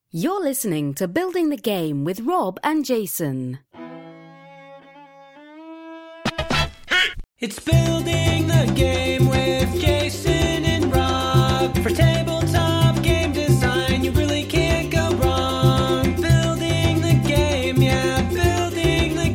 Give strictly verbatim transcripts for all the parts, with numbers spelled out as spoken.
You're listening to Building the Game with Rob and Jason. It's Building the Game with Jason and Rob. For tabletop game design, you really can't go wrong. Building the Game, yeah, building the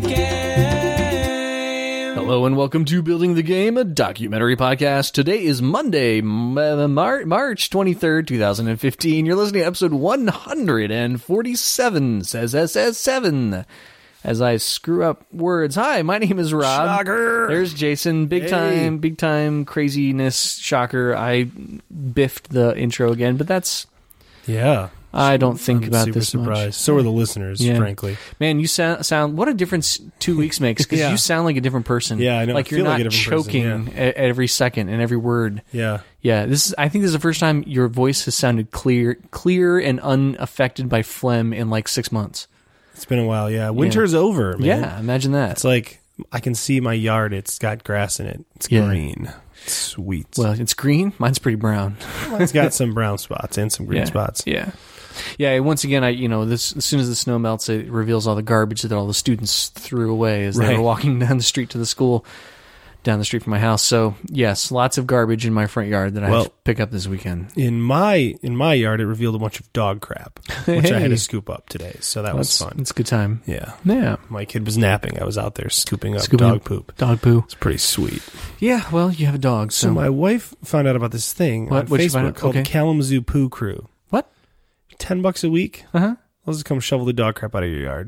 game. Hello and welcome to Building the Game, a documentary podcast. Today is Monday, Mar- March twenty-third, twenty fifteen. You're listening to episode one hundred forty-seven, says S S seven. As I screw up words. Hi, my name is Rob. Shocker. There's Jason. Big Hey. time, big time craziness. Shocker. I biffed the intro again, but that's... Yeah. I don't think I'm about super this surprised. much. So are the listeners, Yeah. frankly. Man, you sound, sound... What a difference two weeks makes, because Yeah. you sound like a different person. Yeah, I know. Like I you're feel not like a different person, choking at every second and every word. Yeah. Yeah, this is. I think this is the first time your voice has sounded clear, clear and unaffected by phlegm in like six months. It's been a while, yeah. Winter's over, man. Yeah, imagine that. It's like, I can see my yard. It's got grass in it. It's Yeah. green. It's sweet. Well, it's green. Mine's pretty brown. It's got some brown spots and some green yeah. spots. Yeah, yeah. Once again, I you know this as soon as the snow melts, it reveals all the garbage that all the students threw away as they Right. were walking down the street to the school, down the street from my house. So yes, lots of garbage in my front yard that I Well, have to pick up this weekend. In my in my yard, it revealed a bunch of dog crap, which I had Hey. to scoop up today. So that was That's fun. It's a good time. Yeah. Yeah, My kid was napping. I was out there scooping up Scooping dog up poop. dog poo. It's pretty sweet. Yeah, well, you have a dog, so, So my wife found out about this thing What? on What'd you find Facebook out? called Okay. the Kalamazoo Poo Crew. what? Ten bucks a week. Uh huh. Let's just come shovel the dog crap out of your yard.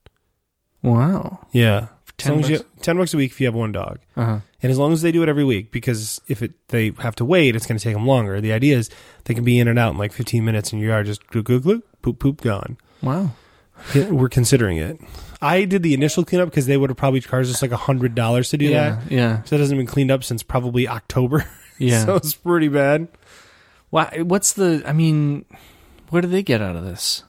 Wow. Yeah. As ten long as you, bucks? ten bucks a week if you have one dog. Uh huh. And as long as they do it every week, because if it they have to wait, it's going to take them longer. The idea is they can be in and out in like fifteen minutes and your yard just glug, glug, glug, poop, poop, gone. Wow. Yeah, we're considering it. I did the initial cleanup because they would have probably charged us like one hundred dollars to do Yeah. that. Yeah. So that hasn't been cleaned up since probably October. Yeah. So it's pretty bad. Why? What's the? I mean, what do they get out of this?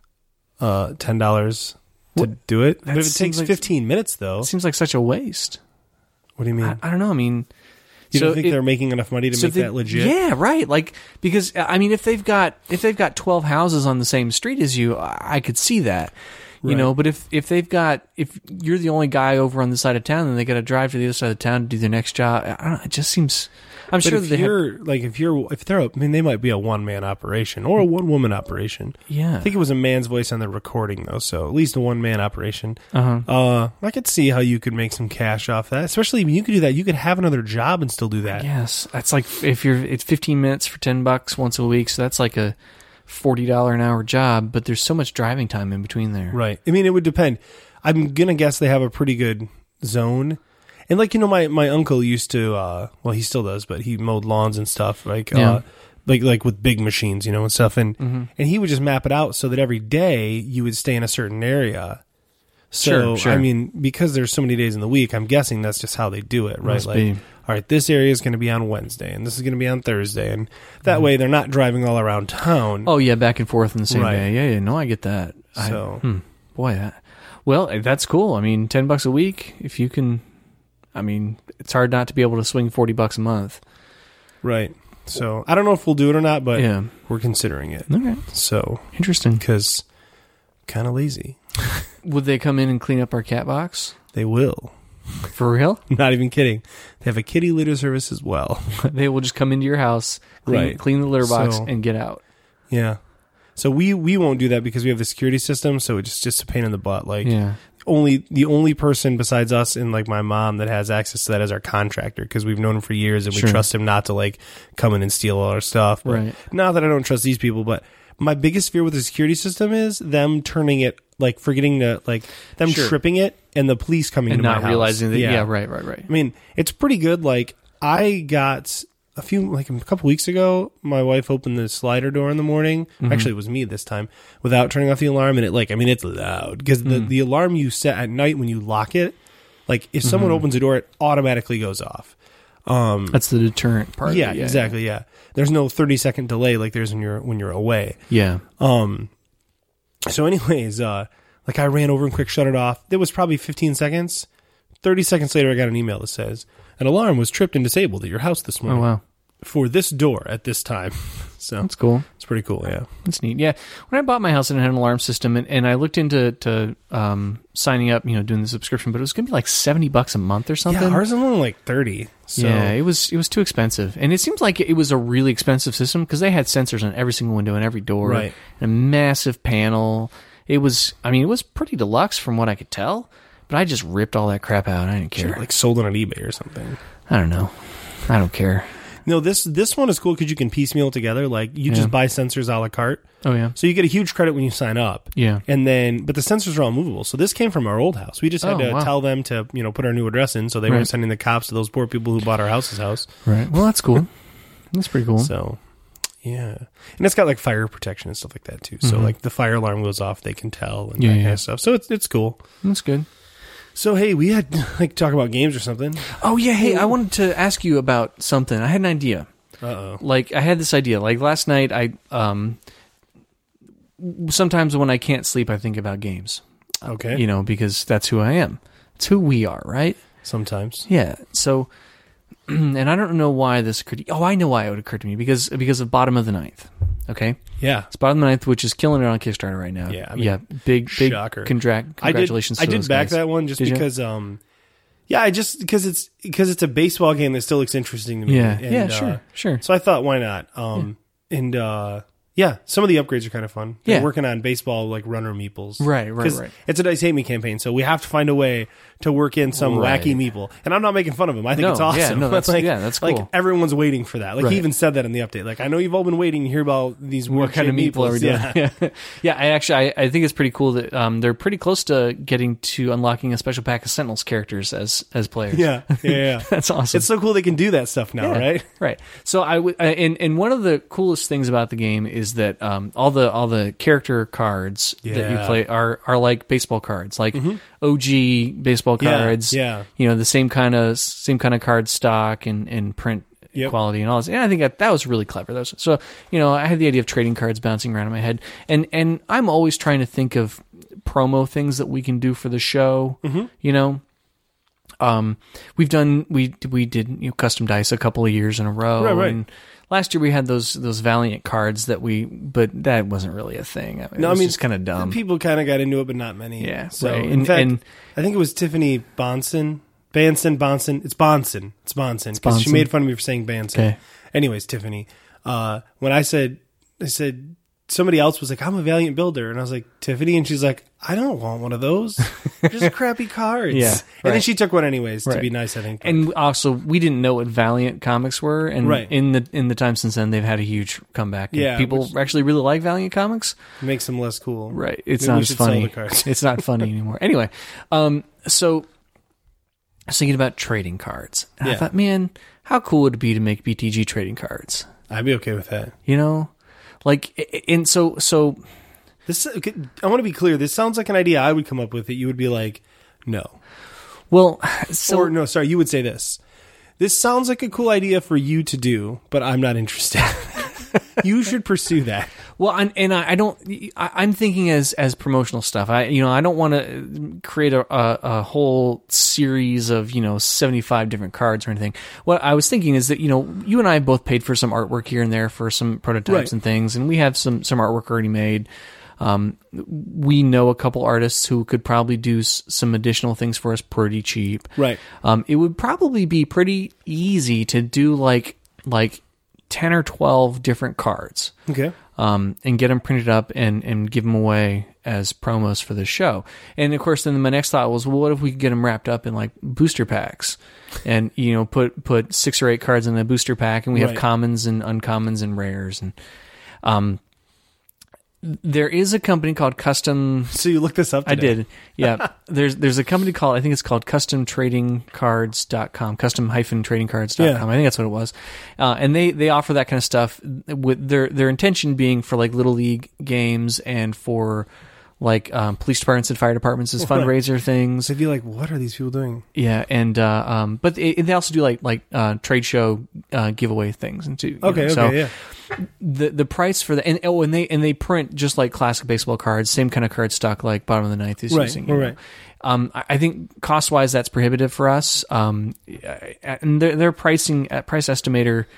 Uh, ten dollars to What? do it. That But if it seems takes like- fifteen minutes, though, It seems like such a waste. what do you mean? I, I don't know. I mean, you so don't think it- they're making enough money to so make they- that legit? Yeah, right. Like because I mean, if they've got if they've got twelve houses on the same street as you, I I could see that. You Right. know, but if, if they've got if you're the only guy over on the side of town, then they got to drive to the other side of town to do their next job. I don't know. It just seems. I'm But sure if that they have. you're like if you're if they're a, I mean they might be a one man operation or a one woman operation. Yeah. I think it was a man's voice on the recording though, so at least a one man operation. Uh-huh. Uh, I could see how you could make some cash off that. Especially when you could do that, you could have another job and still do that. Yes, that's like if you're it's fifteen minutes for ten bucks once a week, so that's like a forty dollar an hour job. But there's so much driving time in between there. Right. I mean, it would depend. I'm gonna guess they have a pretty good zone. And like you know, my, my uncle used to. Uh, well, he still does, but he mowed lawns and stuff. Like, Yeah. uh, like like with big machines, you know, and stuff. And Mm-hmm. and he would just map it out so that every day you would stay in a certain area. So Sure, sure. I mean, because there's so many days in the week, I'm guessing that's just how they do it, right? Must like, be. all right, this area is going to be on Wednesday, and this is going to be on Thursday, and that Mm-hmm. way they're not driving all around town. Oh yeah, back and forth in the same Right. day. Yeah, yeah. No, I get that. I- So- hmm, boy, that, well, that's cool. I mean, ten bucks a week if you can. I mean, it's hard not to be able to swing forty bucks a month. Right. So I don't know if we'll do it or not, but Yeah. we're considering it. Okay. So Interesting. because kind of lazy. Would they come in and clean up our cat box? They will. For real? Not even kidding. They have a kitty litter service as well. They will just come into your house, clean, Right. clean the litter box, So- and get out. Yeah. So we we won't do that because we have the security system. So it's just just a pain in the butt. Like Yeah. only the only person besides us and like my mom that has access to that is our contractor because we've known him for years and we Sure. trust him not to like come in and steal all our stuff. But Right. not that I don't trust these people, but my biggest fear with the security system is them turning it like forgetting to like them Sure. tripping it and the police coming And to my not house. realizing that. Yeah. right, right, right. I mean, it's pretty good. Like I got a few, like a couple weeks ago, my wife opened the slider door in the morning. Mm-hmm. Actually, it was me this time without turning off the alarm. And it like, I mean, it's loud because the, Mm. the alarm you set at night when you lock it, like if someone Mm-hmm. opens the door, it automatically goes off. Um, That's the deterrent part. yeah, of it. exactly. Yeah. There's no thirty second delay like there's when you're, when you're away. Yeah. Um, so anyways, uh, like I ran over and quick shut it off. It was probably fifteen seconds. thirty seconds later, I got an email that says, an alarm was tripped and disabled at your house this Oh, morning. wow. for this door at this time. So That's cool. It's pretty cool, yeah. That's neat. Yeah. When I bought my house, it had an alarm system, and, and I looked into to um, signing up, you know, doing the subscription, but it was going to be like seventy bucks a month or something. Yeah, ours is only like thirty. So. Yeah, it was it was too expensive, and it seems like it was a really expensive system because they had sensors on every single window and every door, Right. and a massive panel. It was, I mean, it was pretty deluxe from what I could tell, but I just ripped all that crap out. I didn't care. Should've, like sold it on eBay or something. I don't know. I don't care. No, this this one is cool because you can piecemeal together. Like you Yeah. just buy sensors a la carte. Oh yeah, So you get a huge credit when you sign up. yeah. And then, but the sensors are all movable. So this came from our old house. We just had Oh, to wow. tell them to, you know, put our new address in, so they Right. weren't sending the cops to those poor people who bought our house's house. Right. Well, that's cool. That's pretty cool. So, yeah, and it's got like fire protection and stuff like that too. So Mhm. like the fire alarm goes off, they can tell and Yeah, that yeah. kind of stuff. So it's it's cool. That's good. So hey, we had like talk about games or something. Oh yeah. Hey, I wanted to ask you about something. I had an idea. Uh oh. Like I had this idea. Like last night, I um. Sometimes when I can't sleep, I think about games. Okay. You know, because that's who I am. It's who we are, right? Sometimes. Yeah. So, and I don't know why this occurred. To, oh, I know why it would occur to me because because of Bottom of the Ninth. Okay, Yeah. it's Bottom of the Ninth, which is killing it on Kickstarter right now. Yeah, I mean, yeah, big big shocker. Congra- congratulations. I did. to I those did back guys. that one just Did you? because. Um, yeah, I just because it's because it's a baseball game that still looks interesting to me. Yeah, And, yeah, uh, sure, sure. So I thought, why not? Um, and uh, yeah, some of the upgrades are kind of fun. They're Yeah. working on baseball like runner meeples. Right, right, 'Cause right. It's a Dice Hate Me campaign, so we have to find a way to work in some Right. wacky meeple. And I'm not making fun of him. I think No, it's awesome. yeah, no, that's- like, yeah, that's like cool. everyone's waiting for that. Like Right. he even said that in the update. Like I know you've all been waiting to hear about these What kind of weird-shaped meeple are we doing? Yeah. Yeah, yeah. I actually, I, I think it's pretty cool that um, they're pretty close to getting to unlocking a special pack of Sentinels characters as as players. yeah, yeah, yeah. That's awesome. It's so cool they can do that stuff now, Yeah, right? Right. So I would, uh, and and one of the coolest things about the game is that um, all the all the character cards that you Yeah. play are are like baseball cards, like O G baseball Yeah, cards. yeah. You know, the same kind of same kind of card stock and and print. Yep. Quality and all this, and I think that that was really clever. That was, so you know, I had the idea of trading cards bouncing around in my head, and and I'm always trying to think of promo things that we can do for the show. Mm-hmm. You know, um, we've done we we did you know custom dice a couple of years in a row. Right, right. And last year we had those those Valiant cards that we, but that wasn't really a thing. I mean, No, it was I mean just kind of dumb. People kind of got into it, but not many. Yeah, So right. in And- fact, and- I think it was Tiffany Bonson, Banson, Bonson. It's Bonson. It's Bonson because she Bonson. made fun of me for saying Banson. Okay. Anyways, Tiffany, uh, when I said, I said somebody else was like, "I'm a Valiant builder," and I was like, "Tiffany," and she's like, "I don't want one of those. They're just crappy cards." Yeah, and then right. she took one anyways to Right. be nice. I think. And also, we didn't know what Valiant comics were, and Right. in the in the time since then, they've had a huge comeback. And Yeah, people which- actually really like Valiant comics. makes them less cool. Right. It's Maybe not we as should sell funny. the cards. It's not funny anymore. Anyway, um, so I was thinking about trading cards. And I Yeah. thought, man, how cool would it be to make B T G trading cards? I'd be okay with that. You know, like, i- and so so This okay, I want to be clear. This sounds like an idea I would come up with that you would be like, no. well, so or no, sorry, you would say this. This sounds like a cool idea for you to do, but I'm not interested. You should pursue that. Well, and, and I, I don't. I, I'm thinking as as promotional stuff. I you know I don't want to create a, a, a whole series of you know seventy-five different cards or anything. What I was thinking is that you know you and I both paid for some artwork here and there for some prototypes Right. and things, and we have some some artwork already made. Um, we know a couple artists who could probably do s- some additional things for us pretty cheap. Right. Um, it would probably be pretty easy to do like like ten or twelve different cards. Okay. Um, and get them printed up and, and give them away as promos for the show. And of course, then my next thought was, well, what if we could get them wrapped up in like booster packs, and you know, put put six or eight cards in a booster pack, and we have Right. commons and uncommons and rares, and um, there is a company called Custom. So you looked this up I today. did. Yeah. there's there's a company called, I think it's called custom trading cards dot com, custom trading cards dot com. Yeah. I think that's what it was. Uh, and they, they offer that kind of stuff with their, their intention being for like little league games and for like um, police departments and fire departments as Right. fundraiser things. So I'd be like, what are these people doing? Yeah. And, uh, um, but they, they also do like, like, uh, trade show, uh, giveaway things and too. you Okay, know, okay, so, yeah. the the price for the and oh and they and they print just like classic baseball cards, same kind of card stock like Bottom of the Ninth is Right, using. you know. right. Um, I I think cost wise that's prohibitive for us. Um, and their their pricing at price estimator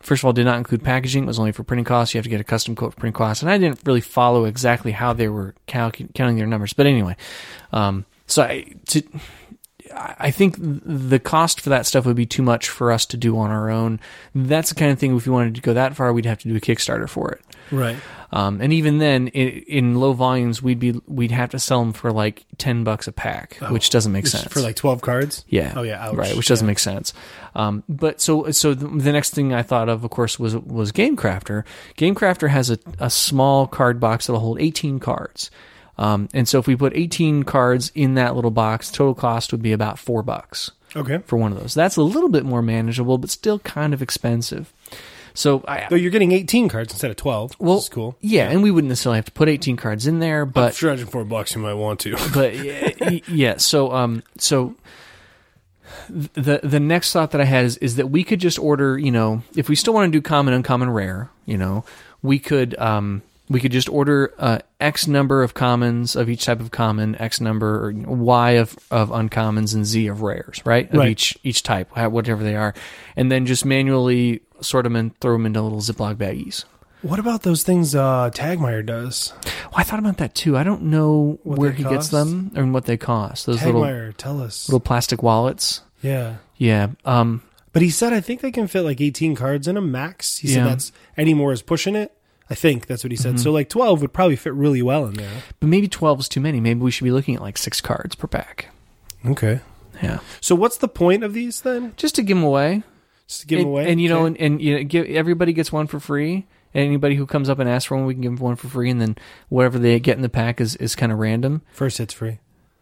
first of all, did not include packaging. It was only for printing costs. You have to get a custom quote for printing costs. And I didn't really follow exactly how they were calcu- counting their numbers. But anyway, um, so I, to, I think the cost for that stuff would be too much for us to do on our own. That's the kind of thing, if we wanted to go that far, we'd have to do a Kickstarter for it. Right. Um, and even then, in, in low volumes, we'd be we'd have to sell them for like ten bucks a pack, Oh, which doesn't make which- sense for like twelve cards. Yeah. Oh yeah. Ouch. Right, which doesn't Yeah. make sense. Um, but so so the, the next thing I thought of, of course, was was GameCrafter. GameCrafter has a, a small card box that'll hold eighteen cards. Um, and so if we put eighteen cards in that little box, total cost would be about four bucks Okay. for one of those. That's a little bit more manageable, but still kind of expensive. So I, Though you're getting eighteen cards instead of twelve. well, Which is cool. yeah, and we wouldn't necessarily have to put eighteen cards in there, but For one hundred four bucks, you might want to. but y- yeah, so um, so the the next thought that I had is is that we could just order, you know, if we still want to do common, uncommon, rare, you know, we could um we could just order uh, X number of commons of each type of common, X number or Y of of uncommons, and Z of rares, right? Of Right. each each type, whatever they are, and then just manually sort them and throw them into little Ziploc baggies. What about those things uh, Tagmeyer does? Well, I thought about that too. I don't know What where they he gets cost? them and what they cost. Those little Tagmeyer, tell us. little plastic wallets. Yeah. Yeah. Um, But he said I think they can fit like eighteen cards in them max. He said Yeah. that's any more is pushing it. I think that's what he said. So like twelve would probably fit really well in there. but maybe twelve is too many. Maybe we should be looking at like six cards per pack. Okay. Yeah. So what's the point of these then? Just to give them away. Just to give and, them away? And, you know, Okay. and, and you know, give, everybody gets one for free. And anybody who comes up and asks for one, we can give them one for free. And then whatever they get in the pack is, is kind of random. First hit's free.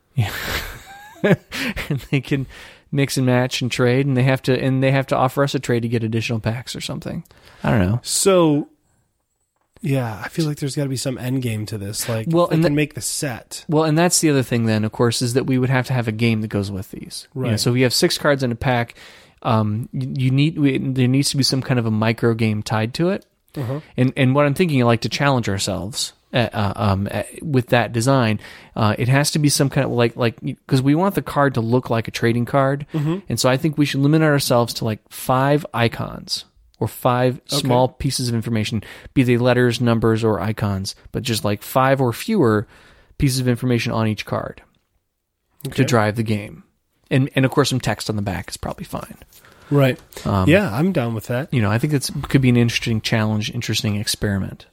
And they can mix and match and trade. And they have to, and they have to offer us a trade to get additional packs or something. I don't know. So yeah, I feel like there's got to be some end game to this. Like, Well, well, they and can the- make the set. Well, and that's the other thing then, of course, is that we would have to have a game that goes with these. You know, Right. so if you have six cards in a pack, um, you you need we, there needs to be some kind of a micro game tied to it. Uh-huh. And and what I'm thinking, I like to challenge ourselves uh, uh, um, uh, with that design. Uh, it has to be some kind of like like because we want the card to look like a trading card, Mm-hmm. and so I think we should limit ourselves to like five icons or five small pieces of information, be they letters, numbers, or icons, but just like five or fewer pieces of information on each card to Okay. drive the game, and and of course some text on the back is probably fine. Right. Um, yeah, I'm down with that. You know, I think that's could be an interesting challenge, interesting experiment.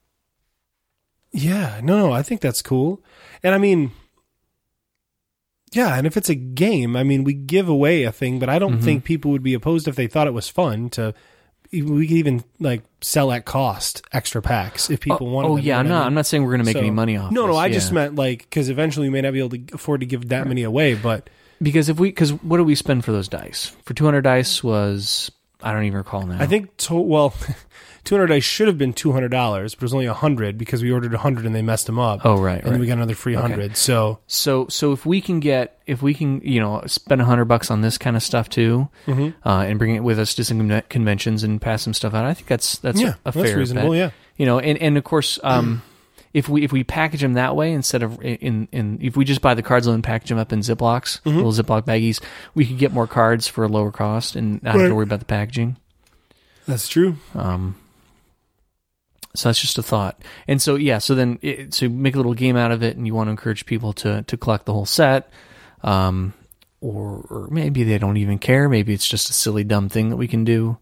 Yeah, no, no, I think that's cool. And I mean, yeah, and if it's a game, I mean, we give away a thing, but I don't Mhm. think people would be opposed if they thought it was fun to. We could even like sell at cost extra packs if people oh, wanted. oh them, yeah, you I'm know what not. I I'm mean? not saying we're going to make So- any money off. No, no, this, I yeah. just meant like because eventually we may not be able to afford to give that many away, but because if we because what do we spend for those dice? For two hundred dice was I don't even recall now. I think to, well, two hundred dice should have been two hundred dollars, but it was only a hundred because we ordered a hundred and they messed them up. Oh right, and right. then we got another free hundred. So So so if we can get if we can you know spend a hundred bucks on this kind of stuff too, Mhm. uh, and bring it with us to some conve- conventions and pass some stuff out, I think that's that's yeah, a, a that's fair reasonable. bet. Yeah. You know, and and of course, um, if we if we package them that way instead of in in if we just buy the cards and package them up in Ziplocs, Mm-hmm. little Ziploc baggies, we could get more cards for a lower cost and not have Right. to worry about the packaging. That's true. Um, so that's just a thought. And so, yeah, so then, it, so make a little game out of it, and you want to encourage people to, to collect the whole set. Um, or, or maybe they don't even care. Maybe it's just a silly, dumb thing that we can do.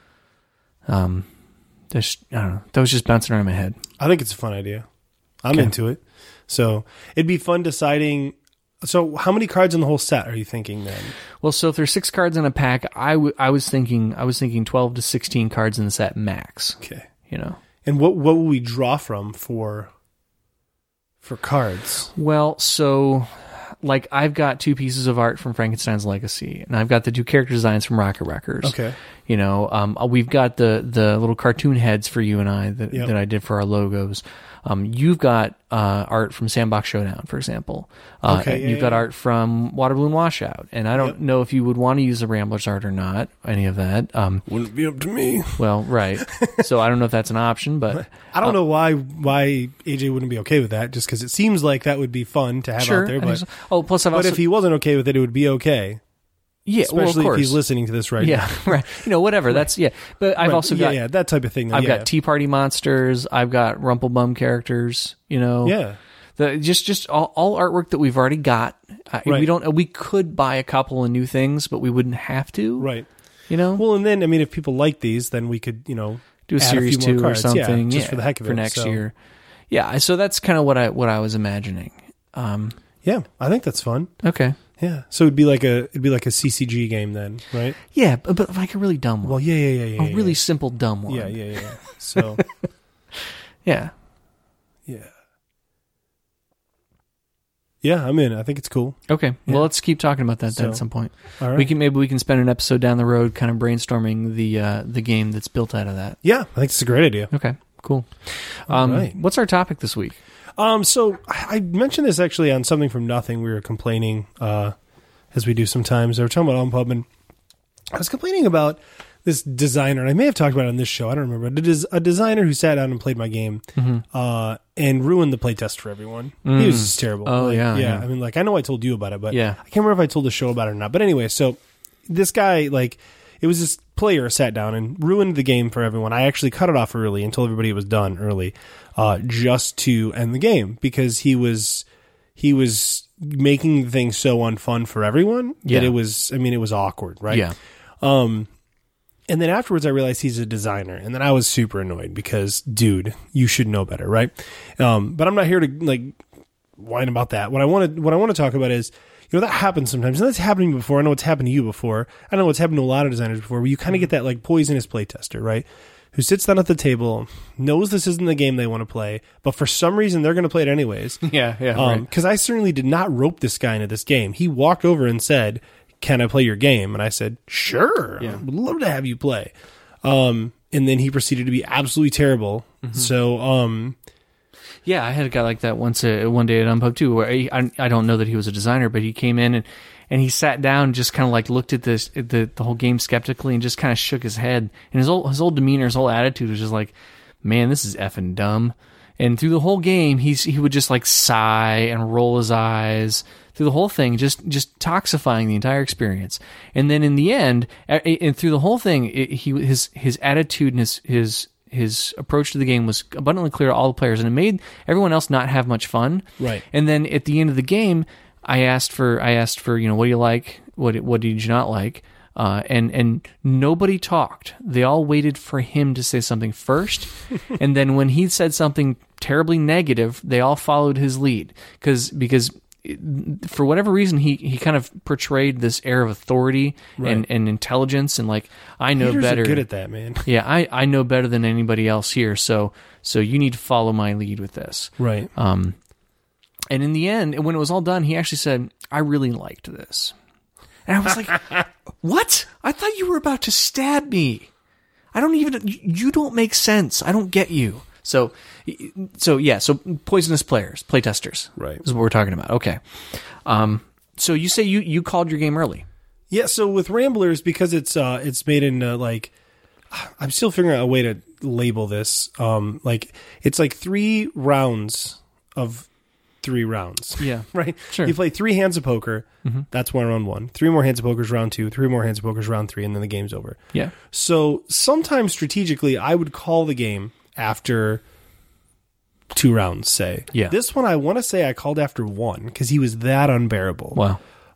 Um, that's, I don't know. That was just bouncing around my head. I think it's a fun idea. I'm Okay. into it. So it'd be fun deciding. So how many cards in the whole set are you thinking then? Well, so if there's six cards in a pack, I, w- I was thinking, I was thinking twelve to sixteen cards in the set max, Okay. you know? And what what will we draw from for for cards? Well, so like I've got two pieces of art from Frankenstein's Legacy, and I've got the two character designs from Rocket Wreckers. Okay. You know, um, we've got the the little cartoon heads for you and I that Yep. that I did for our logos. Um, you've got uh, art from Sandbox Showdown, for example. Uh, Okay, and yeah, you've got yeah. art from Water Balloon Washout, and I don't Yep. know if you would want to use the Ramblers art or not. Any of that? Um, Wouldn't be up to me. well, right. So I don't know if that's an option, but I don't know why why A J wouldn't be okay with that. Just because it seems like that would be fun to have sure. out there. I think But so. Oh, plus I've but also if he wasn't okay with it, it would be okay. Yeah, well, of especially if he's course. listening to this right Yeah, now. right. You know, whatever. That's yeah. But I've Right. also yeah, got yeah, that type of thing. I've yeah. got Tea Party monsters. I've got Rumplebum characters. You know, yeah. the just just all, all artwork that we've already got. I, Right. We don't. We could buy a couple of new things, but we wouldn't have to. Right. You know, Well, and then I mean, if people like these, then we could, you know, do a add series few more two or cards. something, yeah, just yeah, for the heck of it for next So, year. Yeah. So that's kind of what I what I was imagining. Um, Yeah, I think that's fun. okay. Yeah, so it'd be like a it'd be like a C C G game then, right? Yeah, but, but like a really dumb one. Well, yeah, yeah, yeah, yeah. a yeah, really yeah. simple dumb one. Yeah, yeah, yeah. yeah. So, Yeah. yeah. Yeah, I'm in. I think it's cool. Okay. Yeah. Well, let's keep talking about that then So, at some point. All right. We can maybe we can spend an episode down the road kind of brainstorming the uh, the game that's built out of that. Yeah, I think it's a great idea. Okay. Cool. All Um, right. What's our topic this week? Um, so I I mentioned this actually on Something from Nothing. We were complaining, uh, as we do sometimes. They were talking about OnPub, and I was complaining about this designer, and I may have talked about it on this show. I don't remember. But it is a designer who sat down and played my game, uh, and ruined the playtest for everyone. He was just terrible. Oh, Like, yeah, yeah. yeah. I mean, like I know I told you about it, but Yeah. I can't remember if I told the show about it or not. But anyway, so this guy, like, it was this player sat down and ruined the game for everyone. I actually cut it off early and told everybody it was done early, uh, just to end the game because he was he was making things so unfun for everyone Yeah. that it was. I mean, it was awkward, right? Yeah. Um, and then afterwards, I realized he's a designer, and then I was super annoyed because, dude, you should know better, right? Um, but I'm not here to like whine about that. What I want to what I want to talk about is, you know, that happens sometimes, and that's happened to me before. I know it's happened to you before. I know it's happened to a lot of designers before, where you kind of get that like poisonous playtester, right? Who sits down at the table, knows this isn't the game they want to play, but for some reason they're going to play it anyways. Yeah. Yeah. Um, because I certainly did not rope this guy into this game. He walked over and said, "Can I play your game?" And I said, "Sure, Yeah. I would love to have you play." Um, and then he proceeded to be absolutely terrible. So, um, Yeah, I had a guy like that once, uh, one day at Unpub too, where he, I, I don't know that he was a designer, but he came in and, and he sat down, and just kind of like looked at this, at the, the whole game skeptically and just kind of shook his head. And his whole, his whole demeanor, his whole attitude was just like, man, this is effing dumb. And through the whole game, he's, he would just like sigh and roll his eyes through the whole thing, just, just toxifying the entire experience. And then in the end, a- and through the whole thing, it, he, his, his attitude and his, his, his approach to the game was abundantly clear to all the players, and it made everyone else not have much fun. Right. And then at the end of the game, I asked for, I asked for, you know, what do you like? What, what did you not like? Uh, and, and nobody talked. They all waited for him to say something first. And then when he said something terribly negative, they all followed his lead. Cause, because it, for whatever reason, he, he kind of portrayed this air of authority Right. and, and intelligence, and like, I know haters better. are good at that, man. Yeah, I, I know better than anybody else here, so so you need to follow my lead with this. Right. Um, and in the end, when it was all done, he actually said, "I really liked this," and I was like, "What? I thought you were about to stab me. I don't even. You don't make sense. I don't get you." So, so yeah. So poisonous players, playtesters, Right. is what we're talking about. Okay. Um. So you say you you called your game early. Yeah, so with Ramblers, because it's uh it's made in uh, like I'm still figuring out a way to label this. Um like it's like three rounds of three rounds. Yeah. Right? Sure. You play three hands of poker, that's one round one. Three more hands of poker is round two, three more hands of poker is round three, and then the game's over. Yeah. So sometimes strategically I would call the game after two rounds, say. Yeah. This one I want to say I called after one because he was that unbearable. Wow.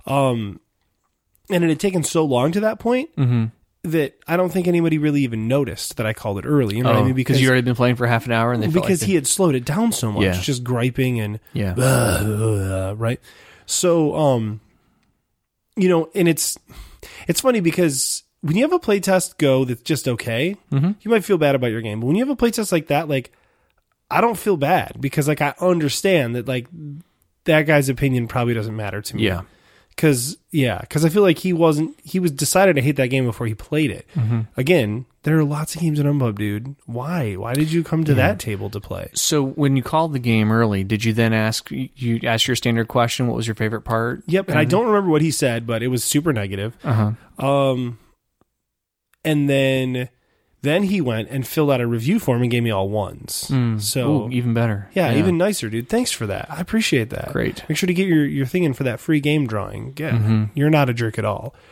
And it had taken so long to that point Mm-hmm. that I don't think anybody really even noticed that I called it early. You know what I mean? because you already been playing for half an hour, and they felt because like he had slowed it down so much, Yeah. just griping and they, yeah. uh, right. So, um, you know, and it's it's funny because when you have a playtest go that's just okay, Mm-hmm. you might feel bad about your game. But when you have a playtest like that, like I don't feel bad because like I understand that like that guy's opinion probably doesn't matter to me. Yeah. Cause yeah, cause I feel like he wasn't, he was decided to hate that game before he played it. Mm-hmm. Again, there are lots of games in Unpub, dude. Why? Why did you come to that table to play? So when you called the game early, did you then ask you asked your standard question? What was your favorite part? Yep. And I don't remember what he said, but it was super negative. Uh huh. Um, and then, then he went and filled out a review form and gave me all ones. So Ooh, even better. yeah, even nicer, dude. Thanks for that. I appreciate that. Great. Make sure to get your, your thing in for that free game drawing. Yeah, Mm-hmm. you're not a jerk at all.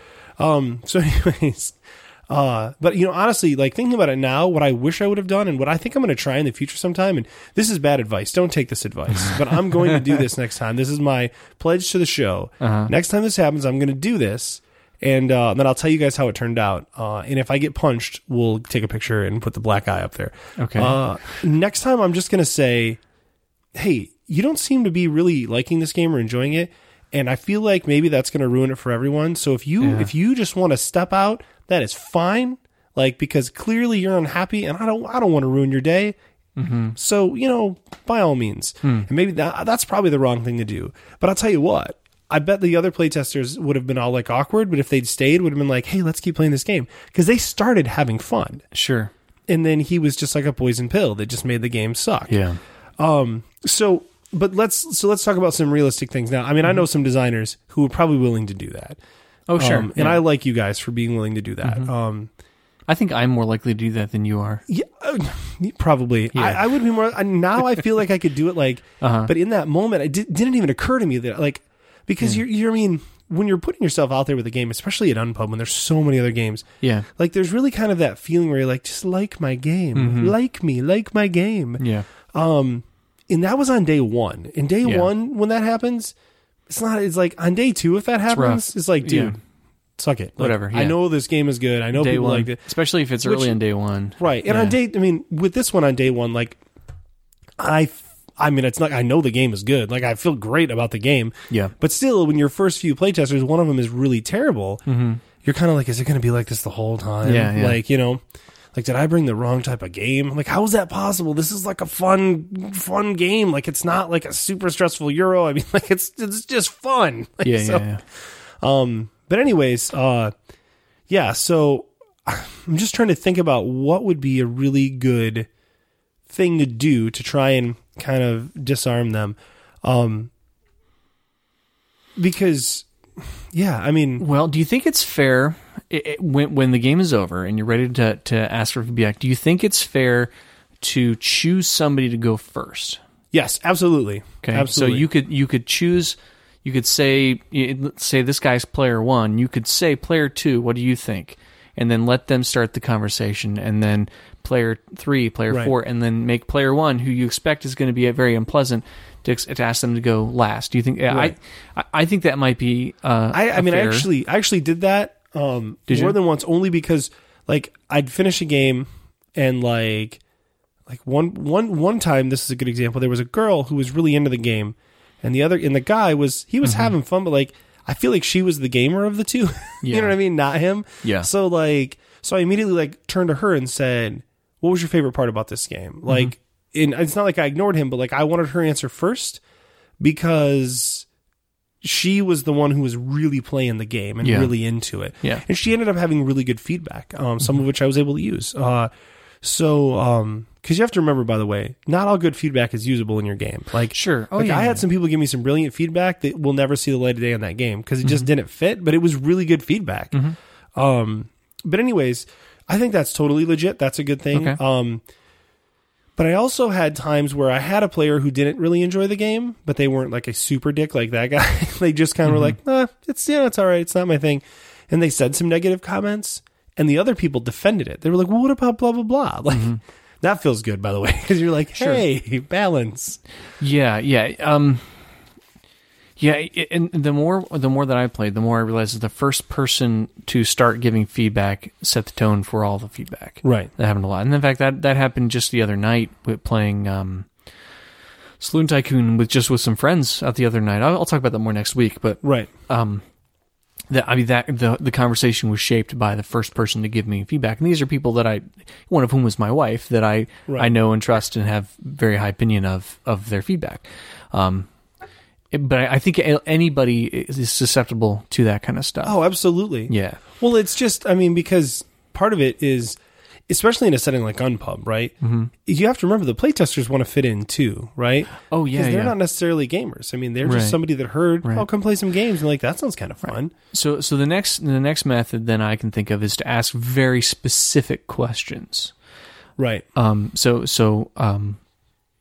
Um, so anyways, uh, but you know, honestly, like thinking about it now, what I wish I would have done and what I think I'm going to try in the future sometime, and this is bad advice. Don't take this advice, but I'm going to do this next time. This is my pledge to the show. Uh-huh. Next time this happens, I'm going to do this. And uh, then I'll tell you guys how it turned out. Uh, and if I get punched, we'll take a picture and put the black eye up there. Okay. Uh, next time, I'm just going to say, hey, you don't seem to be really liking this game or enjoying it. And I feel like maybe that's going to ruin it for everyone. So if you Yeah. if you just want to step out, that is fine. Like, because clearly you're unhappy, and I don't I don't want to ruin your day. Mm-hmm. So, you know, by all means. Hmm. And maybe that, that's probably the wrong thing to do. But I'll tell you what. I bet the other playtesters would have been all like awkward, but if they'd stayed, would have been like, hey, let's keep playing this game. Because they started having fun. Sure. And then he was just like a poison pill that just made the game suck. Yeah. Um. So, but let's so let's talk about some realistic things now. I mean, I know some designers who are probably willing to do that. Oh, sure. Um, and Yeah. I like you guys for being willing to do that. Mhm. Um. I think I'm more likely to do that than you are. Yeah, uh, probably. Yeah. I, I would be more. I- Now I feel like I could do it. Like, Uh-huh. but in that moment, it di- didn't even occur to me that like because you're, you're. I mean, when you're putting yourself out there with a game, especially at Unpub, when there's so many other games, Yeah. like there's really kind of that feeling where you're like, just like my game, Mhm. like me, like my game. Yeah. Um, and that was on day one. In day Yeah. one, when that happens, it's not. It's like on day two, if that happens, it's, rough. like, dude, Yeah. suck it. Like, Whatever, I yeah. know this game is good. I know Day people one. like it. Especially if it's Which- early on day one. Right. And Yeah. on day, I mean, with this one on day one, like, I, I mean, it's not, I know the game is good. Like, I feel great about the game. Yeah. But still, when your first few playtesters, one of them is really terrible, Mm-hmm. you're kind of like, is it going to be like this the whole time? Yeah, yeah. Like, you know, like, did I bring the wrong type of game? I'm like, how is that possible? This is like a fun, fun game. Like, it's not like a super stressful Euro. I mean, like, it's, it's just fun. Like, Yeah, so- yeah, yeah. Um, but anyways, uh, yeah, so I'm just trying to think about what would be a really good thing to do to try and kind of disarm them. Um, because, yeah, I mean, Well, do you think it's fair it, it, when when the game is over and you're ready to to ask for feedback? Do you think it's fair to choose somebody to go first? yes, absolutely. Okay, Absolutely. so you could you could choose. You could say you- let's say this guy's player one. You could say player two. What do you think? And then let them start the conversation, and then player three, player Right. four, and then make player one, who you expect is going to be very unpleasant, to, ex- to ask them to go last. Do you think? Right. I, I I think that might be. Uh, I, I mean, I fair. actually, I actually did that um, Did more you? than once, only because like I'd finish a game and like, like one one one time, this is a good example. There was a girl who was really into the game, and the other, and the guy was he was Mm-hmm. having fun, but like I feel like she was the gamer of the two. You Yeah. know what I mean? Not him. Yeah. So like, so I immediately like turned to her and said, "What was your favorite part about this game?" Mm-hmm. Like, and it's not like I ignored him, but like I wanted her answer first because she was the one who was really playing the game and Yeah. really into it. Yeah. And she ended up having really good feedback, um, some of which I was able to use. Uh, so, um, cause you have to remember, by the way, not all good feedback is usable in your game. Like, Sure. Oh, like yeah. I had some people give me some brilliant feedback that will never see the light of day on that game because it just didn't fit, but it was really good feedback. Um, but anyways, I think that's totally legit. That's a good thing. Okay. Um, but I also had times where I had a player who didn't really enjoy the game, but they weren't like a super dick like that guy. They just kind of were like, nah, it's, yeah, it's all right. It's not my thing. And they said some negative comments and the other people defended it. They were like, well, what about blah, blah, blah? Like that feels good, by the way, because you're like, hey, balance. Yeah, yeah, um, yeah. i- And the more the more that I played, the more I realized that the first person to start giving feedback set the tone for all the feedback. Right. That happened a lot, and in fact, that that happened just the other night with playing um, Saloon Tycoon with just with some friends out the other night. I'll, I'll talk about that more next week, but Right. um, that I mean that the the conversation was shaped by the first person to give me feedback, and these are people that I, one of whom was my wife, that I Right. I know and trust and have very high opinion of of their feedback. Um, it- but I, I think a- anybody is susceptible to that kind of stuff. Oh, absolutely. yeah, Well, it's just, I mean, because part of it is, especially in a setting like Unpub, right? Mm-hmm. You have to remember the playtesters want to fit in too, right? Oh, yeah, Because they're yeah. not necessarily gamers. I mean, they're just Right. somebody that heard, Right. oh, come play some games. And like, that sounds kind of fun. So so the next the next method then I can think of is to ask very specific questions. Right. Um, so so um,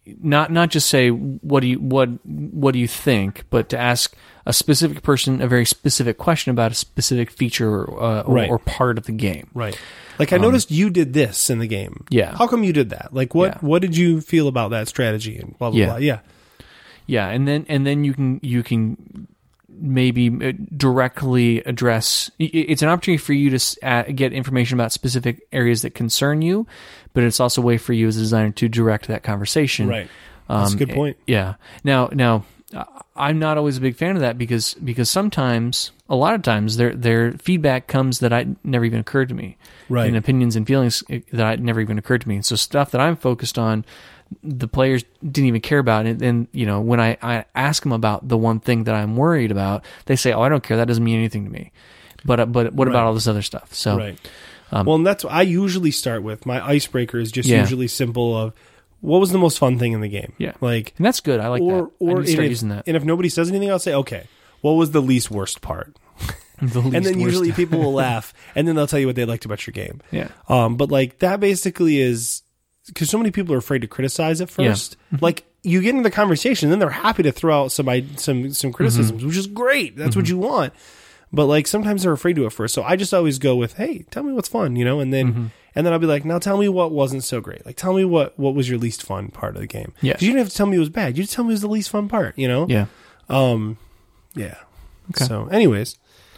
not not just say what do you what what do you think, but to ask a specific person a very specific question about a specific feature uh, or, Right. or part of the game. Right. Like I noticed you did this in the game. Yeah. How come you did that? Like what Yeah. what did you feel about that strategy and blah blah Yeah. blah. Yeah. Yeah, and then and then you can you can maybe uh, directly address. i- It's an opportunity for you to s- uh, get information about specific areas that concern you, but it's also a way for you as a designer to direct that conversation. Right. That's a good point. Yeah. Now, now, uh, I'm not always a big fan of that because because sometimes, a lot of times, their their feedback comes that I never even occurred to me, Right. and opinions and feelings that I never even occurred to me. And so stuff that I'm focused on, the players didn't even care about. And, and you know, when I, I ask them about the one thing that I'm worried about, they say, "Oh, I don't care. That doesn't mean anything to me." But uh, but what Right. about all this other stuff? So Right. well, and that's what I usually start with. My icebreaker is just Yeah. usually simple of what was the most fun thing in the game? Yeah. Like and that's good. I like or that. I or need to start if, using that. and if nobody says anything, I'll say, okay, what was the least worst part? The least And then worst. usually people will laugh, and then they'll tell you what they liked about your game. Yeah. Um, but like that basically is because so many people are afraid to criticize at first. Mm-hmm. Like you get into the conversation, and then they're happy to throw out some i- some some criticisms, Mm-hmm. which is great. That's what you want. But like sometimes they're afraid to at first. So I just always go with, hey, tell me what's fun, you know, and then Mm-hmm. and then I'll be like, now tell me what wasn't so great. Like tell me what what was your least fun part of the game. Yeah. 'Cause you didn't have to tell me it was bad. You just tell me it was the least fun part, you know? Yeah. Um yeah. Okay. So anyways.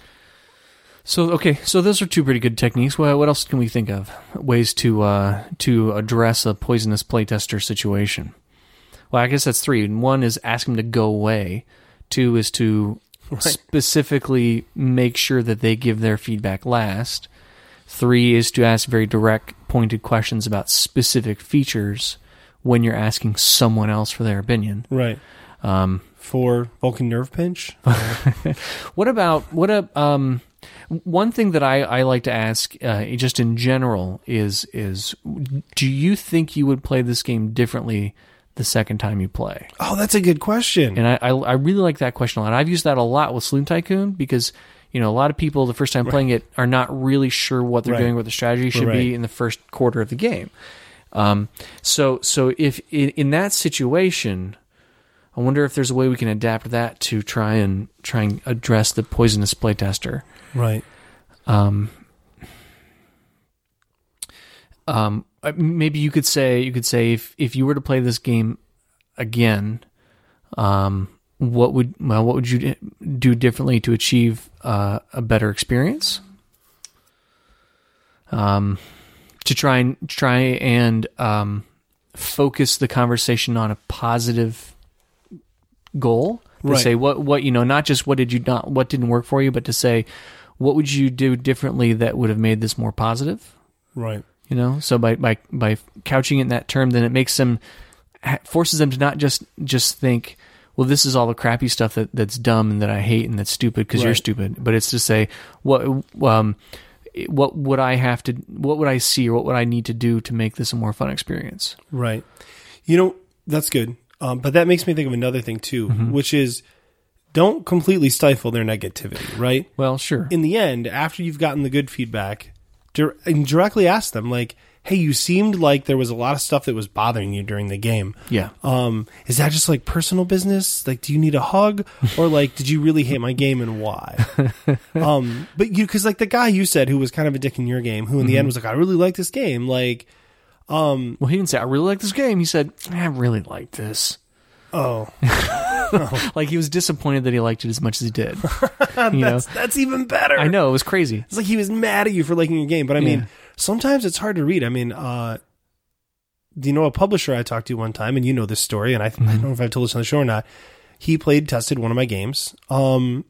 So okay, so those are two pretty good techniques. What what else can we think of? Ways to uh, to address a poisonous playtester situation. Well, I guess that's three. One is ask them to go away. Two is to Right. specifically make sure that they give their feedback last. Three is to ask very direct, pointed questions about specific features when you're asking someone else for their opinion. Right. Um, For Vulcan Nerve Pinch. What about what a um one thing that I, I like to ask uh, just in general is is do you think you would play this game differently the second time you play? Oh, that's a good question. And I, I I really like that question a lot. I've used that a lot with Saloon Tycoon because you know a lot of people the first time playing it are not really sure what they're Right. doing, what the strategy should Right. be in the first quarter of the game. Um, so so if in, in that situation, I wonder if there's a way we can adapt that to try and try and address the poisonous playtester. Right. Um, um, uh, maybe you could say you could say if if you were to play this game again, um, what would well what would you d- do differently to achieve uh, a better experience? Um, to try and try and um, focus the conversation on a positive goal. To Right. say what what you know, not just what did you not what didn't work for you, but to say what would you do differently that would have made this more positive. Right. You know, so by by by couching it in that term, then it makes them forces them to not just just think, well, this is all the crappy stuff that, that's dumb and that I hate and that's stupid because you're Right. stupid. But it's to say, what um, what would I have to, what would I see, or what would I need to do to make this a more fun experience? Right. You know, that's good. Um, but that makes me think of another thing too, Mm-hmm. which is don't completely stifle their negativity, right? Well, sure. In the end, after you've gotten the good feedback, dir- and directly ask them, like, hey, you seemed like there was a lot of stuff that was bothering you during the game. Yeah. Um, is that just like personal business? Like, do you need a hug? Or like, did you really hate my game and why? um, but you, cause like the guy you said who was kind of a dick in your game, who in the end was like, I really like this game. Like, um, Well, he didn't say, I really like this game. He said, I really like this. oh, Like he was disappointed that he liked it as much as he did. You know, that's, that's even better. I know, it was crazy. It's like he was mad at you for liking your game. But I mean, Yeah. sometimes it's hard to read. I mean, uh, do you know a publisher I talked to one time, and you know this story, and I, I don't know if I've told this on the show or not. He played, tested one of my games. Um,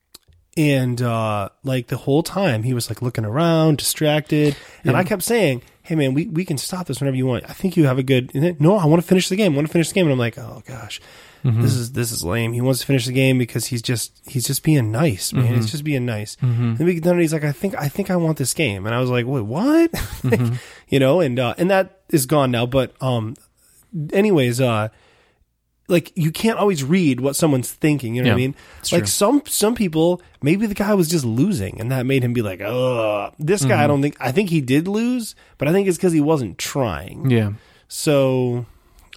and, uh, like the whole time he was like looking around, distracted. And Yeah. I kept saying, hey man, we, we can stop this whenever you want. I think you have a good, no, I want to finish the game. I want to finish the game. And I'm like, oh gosh, this is, this is lame. He wants to finish the game because he's just, he's just being nice, man. He's just being nice. And then we get done and he's like, I think, I think I want this game. And I was like, wait, what? You know, and, uh, and that is gone now. But, um, anyways, uh, like you can't always read what someone's thinking. You know what I Yeah, mean? it's Like true. some some people, maybe the guy was just losing, and that made him be like, "Ugh." This guy, Mm-hmm. I don't think. I think he did lose, but I think it's because he wasn't trying. Yeah. So,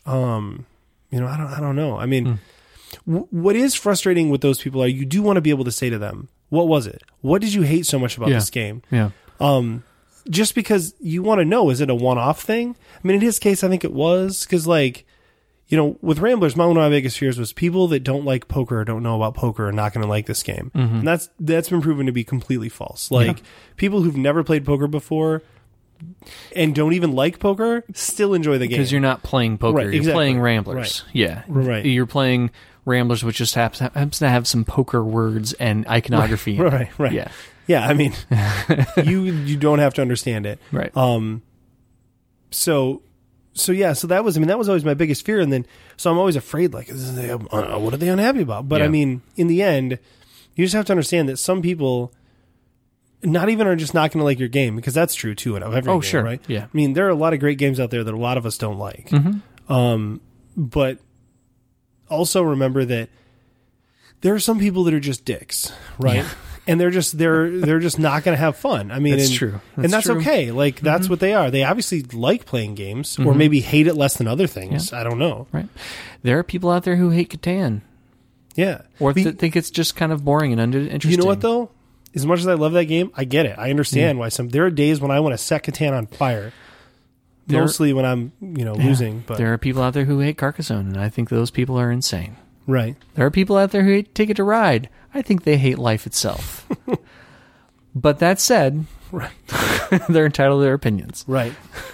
um, you know, I don't, I don't know. I mean, Mm. w- what is frustrating with those people are you do want to be able to say to them, what was it? What did you hate so much about Yeah. this game? Yeah. Um, just because you want to know, is it a one-off thing? I mean, in his case, I think it was because, like, you know, with Ramblers, my one of my biggest fears was people that don't like poker or don't know about poker are not going to like this game, Mm-hmm. and that's that's been proven to be completely false. Like people who've never played poker before and don't even like poker still enjoy the game Because you're not playing poker. Right, You're exactly. playing Ramblers. Right. Yeah. Right. You're playing Ramblers, which just happens, happens to have some poker words and iconography. in it. Right, right. Yeah. Yeah, I mean, you you don't have to understand it. Right. Um. So, so yeah, so that was I mean that was always my biggest fear, and then so I'm always afraid like is they, uh, what are they unhappy about? But Yeah. I mean, in the end, you just have to understand that some people, not even are just not going to like your game because that's true too of every Oh, game, sure. right? Yeah. I mean, there are a lot of great games out there that a lot of us don't like. Mm-hmm. Um, but also remember that there are some people that are just dicks, right? Yeah. And they're just they're they're just not going to have fun. I mean, That's and, true. and That's that's true. okay. Like that's what they are. They obviously like playing games, or maybe hate it less than other things. I don't know. Right. There are people out there who hate Catan Yeah, or Be- th- think it's just kind of boring and uninteresting. you know what though? As much as I love that game, I get it. I understand why some. There are days when I want to set Catan on fire. There- Mostly when I'm you know Yeah. losing, but There are people out there who hate Carcassonne, and I think those people are insane. right. There are people out there who hate Ticket to Ride. I think they hate life itself. But that said, Right. they're entitled to their opinions. Right.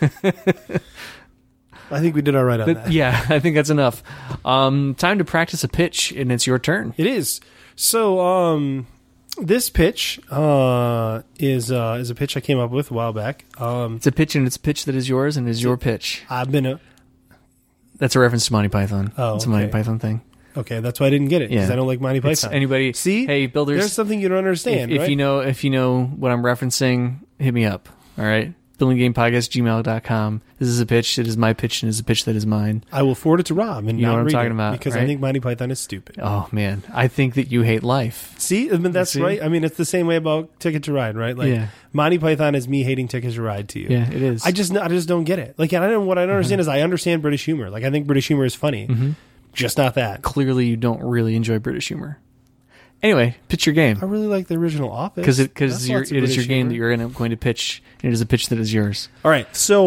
I think we did all right on But that. yeah, I think that's enough. Um, time to practice a pitch, and it's your turn. It is. So, um, this pitch uh, is uh, is a pitch I came up with a while back. Um, It's a pitch, and it's a pitch that is yours, and is your pitch. I've been a That's a reference to Monty Python. Oh, it's a Monty okay. Python thing. okay. That's why I didn't get it because Yeah. I don't like Monty It's Python. anybody See, Hey, builders. there's something you don't understand. if, if right? you know, if you know what I'm referencing, hit me up. All right, building game podcast gmail dot com. This is a pitch. It is my pitch, and it is a pitch that is mine. I will forward it to Rob and You know not what I'm read talking it about, because I right? think Monty Python is stupid. Oh man, I think that you hate life. See, I mean, that's See? right. I mean, it's the same way about Ticket to Ride, right? Like Yeah. Monty Python is me hating Ticket to Ride to you. Yeah, it is. I just I just don't get it. Like, I don't what I don't understand is I understand British humor. Like, I think British humor is funny, Mm-hmm. just not that. Clearly, you don't really enjoy British humor. Anyway, pitch your game I really like the original Office because it because That's it lots of is your British game humor. that you're gonna, going to pitch, and it is a pitch that is yours. All right, so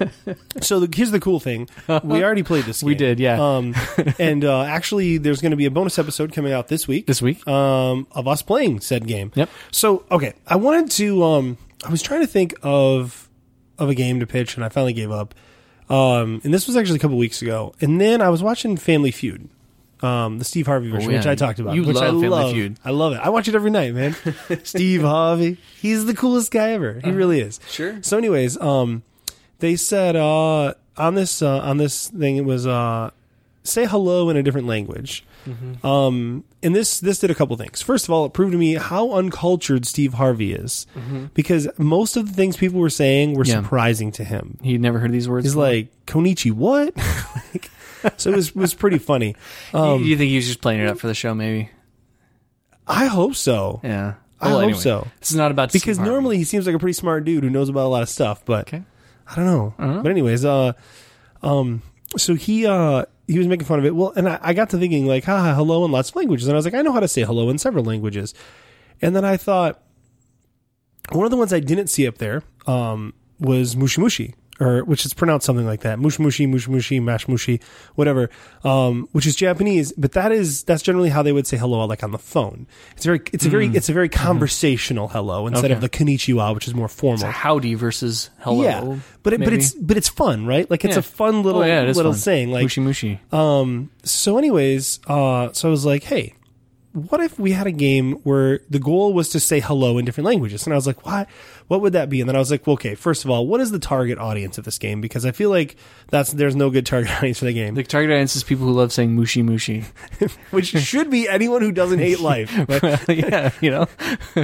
so the, here's the cool thing: we already played this. Game. We did, yeah. Um, and uh, actually, there's going to be a bonus episode coming out this week. This week, um, of us playing said game. Yep. So okay, I wanted to. Um, I was trying to think of of a game to pitch, and I finally gave up. Um, and this was actually a couple weeks ago. And then I was watching Family Feud, um, the Steve Harvey version, yeah. which I talked about. You which love I Family love. Feud. I love it. I watch it every night, man. Steve Harvey, he's the coolest guy ever. He really is. Sure. So, anyways, um, they said uh, on this uh, on this thing it was uh, say hello in a different language. Mm-hmm. Um, and this this did a couple things. First of all, it proved to me how uncultured Steve Harvey is, because most of the things people were saying were Mm-hmm. Yeah. surprising to him. He'd never heard these words. He's before? like, "Konichi, what?" Like, so it was was pretty funny. Um, you, you think he was just playing it up for the show? Maybe. I hope so. Yeah. I Well, hope anyway, so. This is not about Because Steve Harvey. normally he seems like a pretty smart dude who knows about a lot of stuff, but Okay. I don't know. Uh-huh. But anyways, uh, um, so he uh he was making fun of it. Well, and I, I got to thinking like, haha, hello in lots of languages, and I was like, I know how to say hello in several languages, and then I thought one of the ones I didn't see up there um was mushimushi. Or which is pronounced something like that, mushmushi, mushmushi, mashmushi, whatever. Um, which is Japanese, but that is that's generally how they would say hello, like on the phone. It's very, it's a very, it's a very conversational hello instead Okay. of the konnichiwa, which is more It's a formal. howdy versus hello. Yeah, but it, but maybe. it's but it's fun, right? Like it's Yeah. a fun little Oh, yeah, it is little fun. saying. Like mushy mushy. um. So, anyways, uh, so I was like, hey, what if we had a game where the goal was to say hello in different languages? And I was like, what? What would that be? And then I was like, well, okay, first of all, what is the target audience of this game? Because I feel like that's there's no good target audience for the game, The target audience is people who love saying mushy mushy. which should be anyone who doesn't hate life. But, yeah, you know.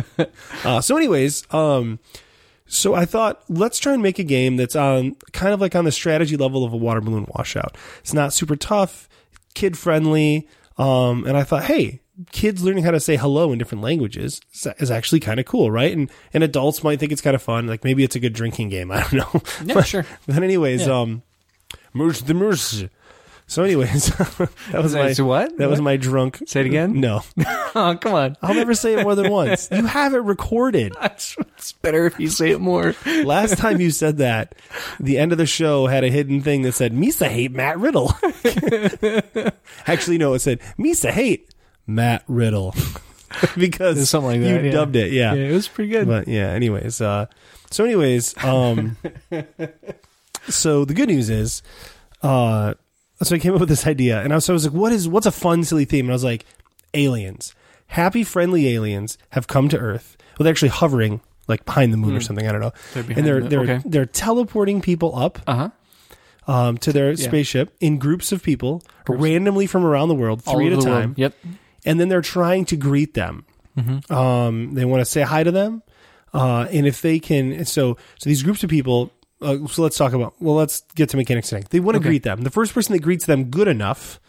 uh, so, anyways, um, so I thought let's try and make a game that's on kind of like on the strategy level of a water balloon washout. It's not super tough, kid friendly, um, and I thought, hey, kids learning how to say hello in different languages is- is actually kind of cool, right? And and adults might think it's kind of fun. Like maybe it's a good drinking game. I don't know. Yeah, sure. But anyways, Yeah. um, merge the merge. So, anyways, that was my So what? that was What? my drunk. Say it again? No, Oh, come on. I'll never say it more than once. You have it recorded. It's better if you say it more. Last time you said that, the end of the show had a hidden thing that said Misa hate Matt Riddle. Actually, no, it said Misa hate Matt Riddle because Something like that. you yeah. dubbed it. Yeah. Yeah, it was pretty good. But yeah, anyways, uh, so anyways, um, so the good news is, uh, so I came up with this idea, and I was, so I was like, what is, what's a fun, silly theme? And I was like, aliens, happy, friendly aliens have come to Earth. Well, they're actually hovering like behind the moon or something. I don't know. They're behind and they're, the- they're, okay. they're teleporting people up, Uh-huh. um, to their spaceship in groups of people randomly from around the world, All three at over a the world. time. Yep. And then they're trying to greet them. Mm-hmm. Um, they want to say hi to them. Uh, and if they can, so, so these groups of people, uh, so let's talk about, well, let's get to mechanics today. They want to Okay. greet them. The first person that greets them good enough,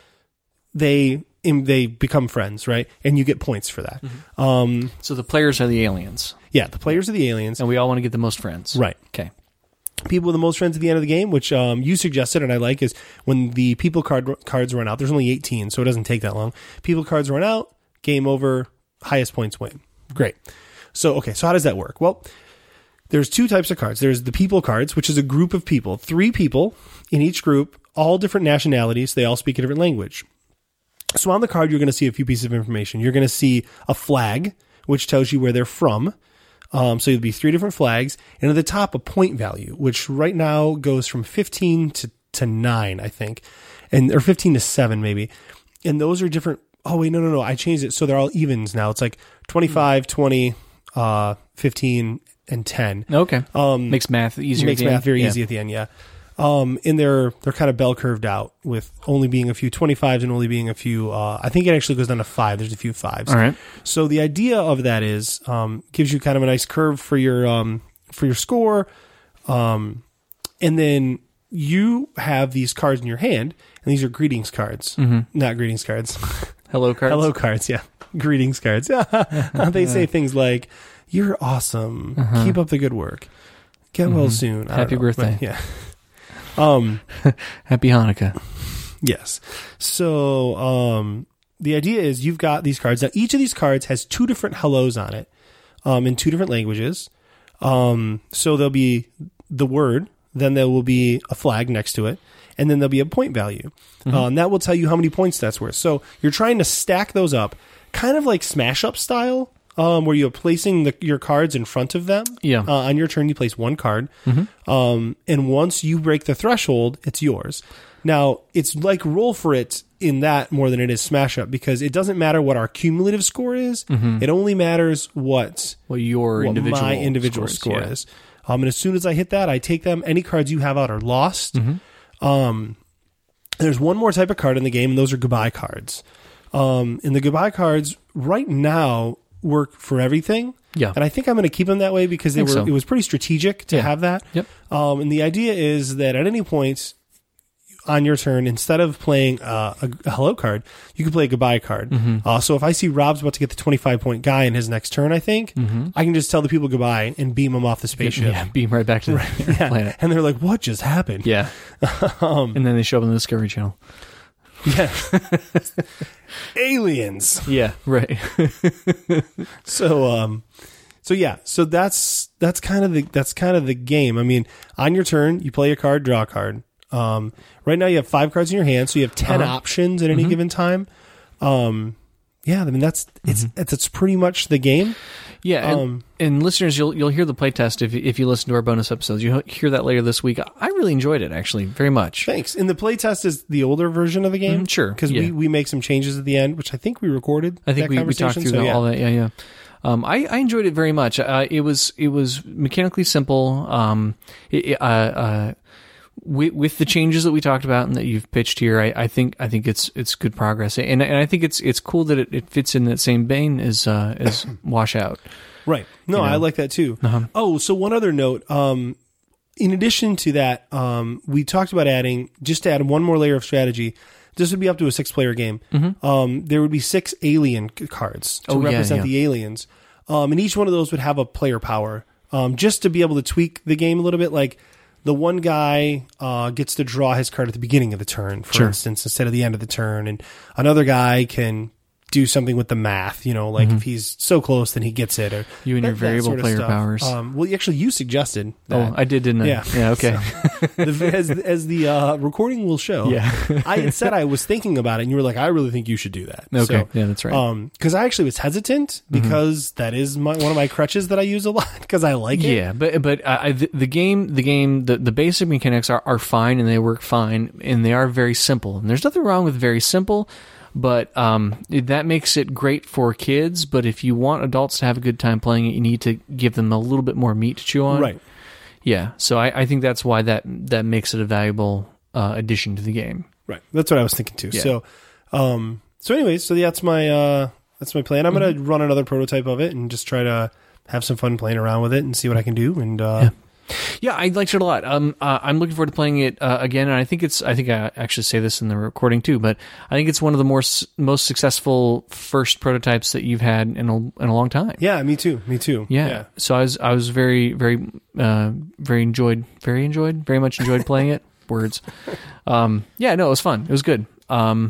they, im- they become friends, right? And you get points for that. Mm-hmm. Um, So the players are the aliens, yeah, the players are the aliens. and we all want to get the most friends. Right. Okay. People with the most friends at the end of the game, which um, you suggested and I like, is when the people card cards run out. There's only eighteen, so it doesn't take that long. People cards run out, game over, highest points win. Great. So, okay, so how does that work? Well, there's two types of cards. There's the people cards, which is a group of people, three people in each group, all different nationalities. They all speak a different language. So on the card, you're going to see a few pieces of information. You're going to see a flag, which tells you where they're from. Um, so it'll be three different flags, and at the top, a point value, which right now goes from fifteen to, to nine, I think, and or fifteen to seven maybe. And those are different. Oh wait, no, no, no. I changed it. So they're all evens now. It's like twenty-five, twenty, uh, fifteen, and ten. Okay. Um, Makes math easier. makes at the math end. very Yeah. easy at the end. Yeah. Um, and they're, they're kind of bell curved out with only being a few twenty-fives and only being a few, uh, I think it actually goes down to five. There's a few fives. All right. So the idea of that is, um, gives you kind of a nice curve for your, um, for your score. Um, and then you have these cards in your hand, and these are greetings cards, mm-hmm. not greetings cards. Hello cards. Hello cards. Yeah. Greetings cards. They say things like, you're awesome. Uh-huh. Keep up the good work. Get well soon. I don't Happy know, birthday. but yeah. Um, Happy Hanukkah. yes. So, um, the idea is you've got these cards. Now, each of these cards has two different hellos on it, um, in two different languages. Um, so there'll be the word, then there will be a flag next to it, and then there'll be a point value. Mm-hmm. Uh, and that will tell you how many points that's worth. So you're trying to stack those up, kind of like Smash Up style, um, where you're placing the, your cards in front of them. Yeah. Uh, on your turn, you place one card. Mm-hmm. Um, and once you break the threshold, it's yours. Now, it's like Roll for It in that more than it is Smash Up, because it doesn't matter what our cumulative score is. Mm-hmm. It only matters what, What your what individual my individual scores, score yeah. is. Um, and as soon as I hit that, I take them. Any cards you have out are lost. Mm-hmm. Um, there's one more type of card in the game, and those are goodbye cards. Um, and the goodbye cards right now work for everything. Yeah. And I think I'm going to keep them that way because they Think were so. it was pretty strategic to Yeah. have that. Yep. Um, and the idea is that at any point on your turn, instead of playing uh, a, a hello card, you can play a goodbye card. Mm-hmm. Uh, so if I see Rob's about to get the twenty-five point guy in his next turn, I think I can just tell the people goodbye and beam them off the spaceship. Mm-hmm. Yeah, beam right back to the Yeah. planet. And they're like, "What just happened?" Yeah. Um, And then they show up on the Discovery Channel. Yeah. Aliens. Yeah, right. So um so yeah, so that's that's kind of the that's kind of the game. I mean, on your turn, you play a card, draw a card. Um right now you have five cards in your hand, so you have ten Uh-huh. options at any Mm-hmm. given time. Um yeah, I mean that's it's Mm-hmm. it's, it's pretty much the game. Yeah, and, Um, and listeners, you'll you'll hear the playtest if if you listen to our bonus episodes. You'll hear that later this week. I really enjoyed it, actually, very much. Thanks. And the playtest is the older version of the game. Mhm, sure, Because yeah. we, we make some changes at the end, which I think we recorded. I think that we, we talked conversation, through so that, yeah. all that. Yeah, yeah. Um, I, I enjoyed it very much. Uh, it was it was mechanically simple. Um, it, uh, uh, with, with the changes that we talked about and that you've pitched here, I, I think I think it's it's good progress, and and I think it's it's cool that it, it fits in that same vein as uh, as Washout. Right. No, You know? I like that too. Uh-huh. Oh, so one other note. Um, in addition to that, um, we talked about adding, just to add one more layer of strategy, this would be up to a six player game. Um, there would be six alien c- cards to Mm-hmm. Oh, yeah, represent yeah. the aliens. Um, and each one of those would have a player power, um, just to be able to tweak the game a little bit. Like the one guy uh, gets to draw his card at the beginning of the turn, for Sure. instance, instead of the end of the turn, and another guy can do something with the math, you know, like if he's so close, then he gets it. Or You and your that- that variable sort of player stuff. powers. Um, well, actually, you suggested that. Oh, I did, didn't I? Yeah. Yeah, okay. the, as, as the uh, recording will show, Yeah. I had said I was thinking about it, and you were like, I really think you should do that. Okay. So, Yeah, that's right. Um, because I actually was hesitant because that is my, one of my crutches that I use a lot because I like it. Yeah, but but I, I- the, the game, the game, the, the basic mechanics are, are fine and they work fine and they are very simple. And there's nothing wrong with very simple, but um, that makes it great for kids. But if you want adults to have a good time playing it, you need to give them a little bit more meat to chew on. Right. Yeah. So I, I think that's why that that makes it a valuable uh, addition to the game. Right. That's what I was thinking too. Yeah. So, um, so anyways, so that's my uh, that's my plan. I'm Mm-hmm. gonna run another prototype of it and just try to have some fun playing around with it and see what I can do. And uh, Yeah. Yeah, I liked it a lot. Um, uh, I'm looking forward to playing it uh, again, and I think it's. I think I actually say this in the recording too, but I think it's one of the more s- most successful first prototypes that you've had in a in a long time. yeah, me too. Me too. Yeah. So I was I was very very uh, very enjoyed very enjoyed very much enjoyed playing it. Words. Um, yeah. No, it was fun. It was good. Um,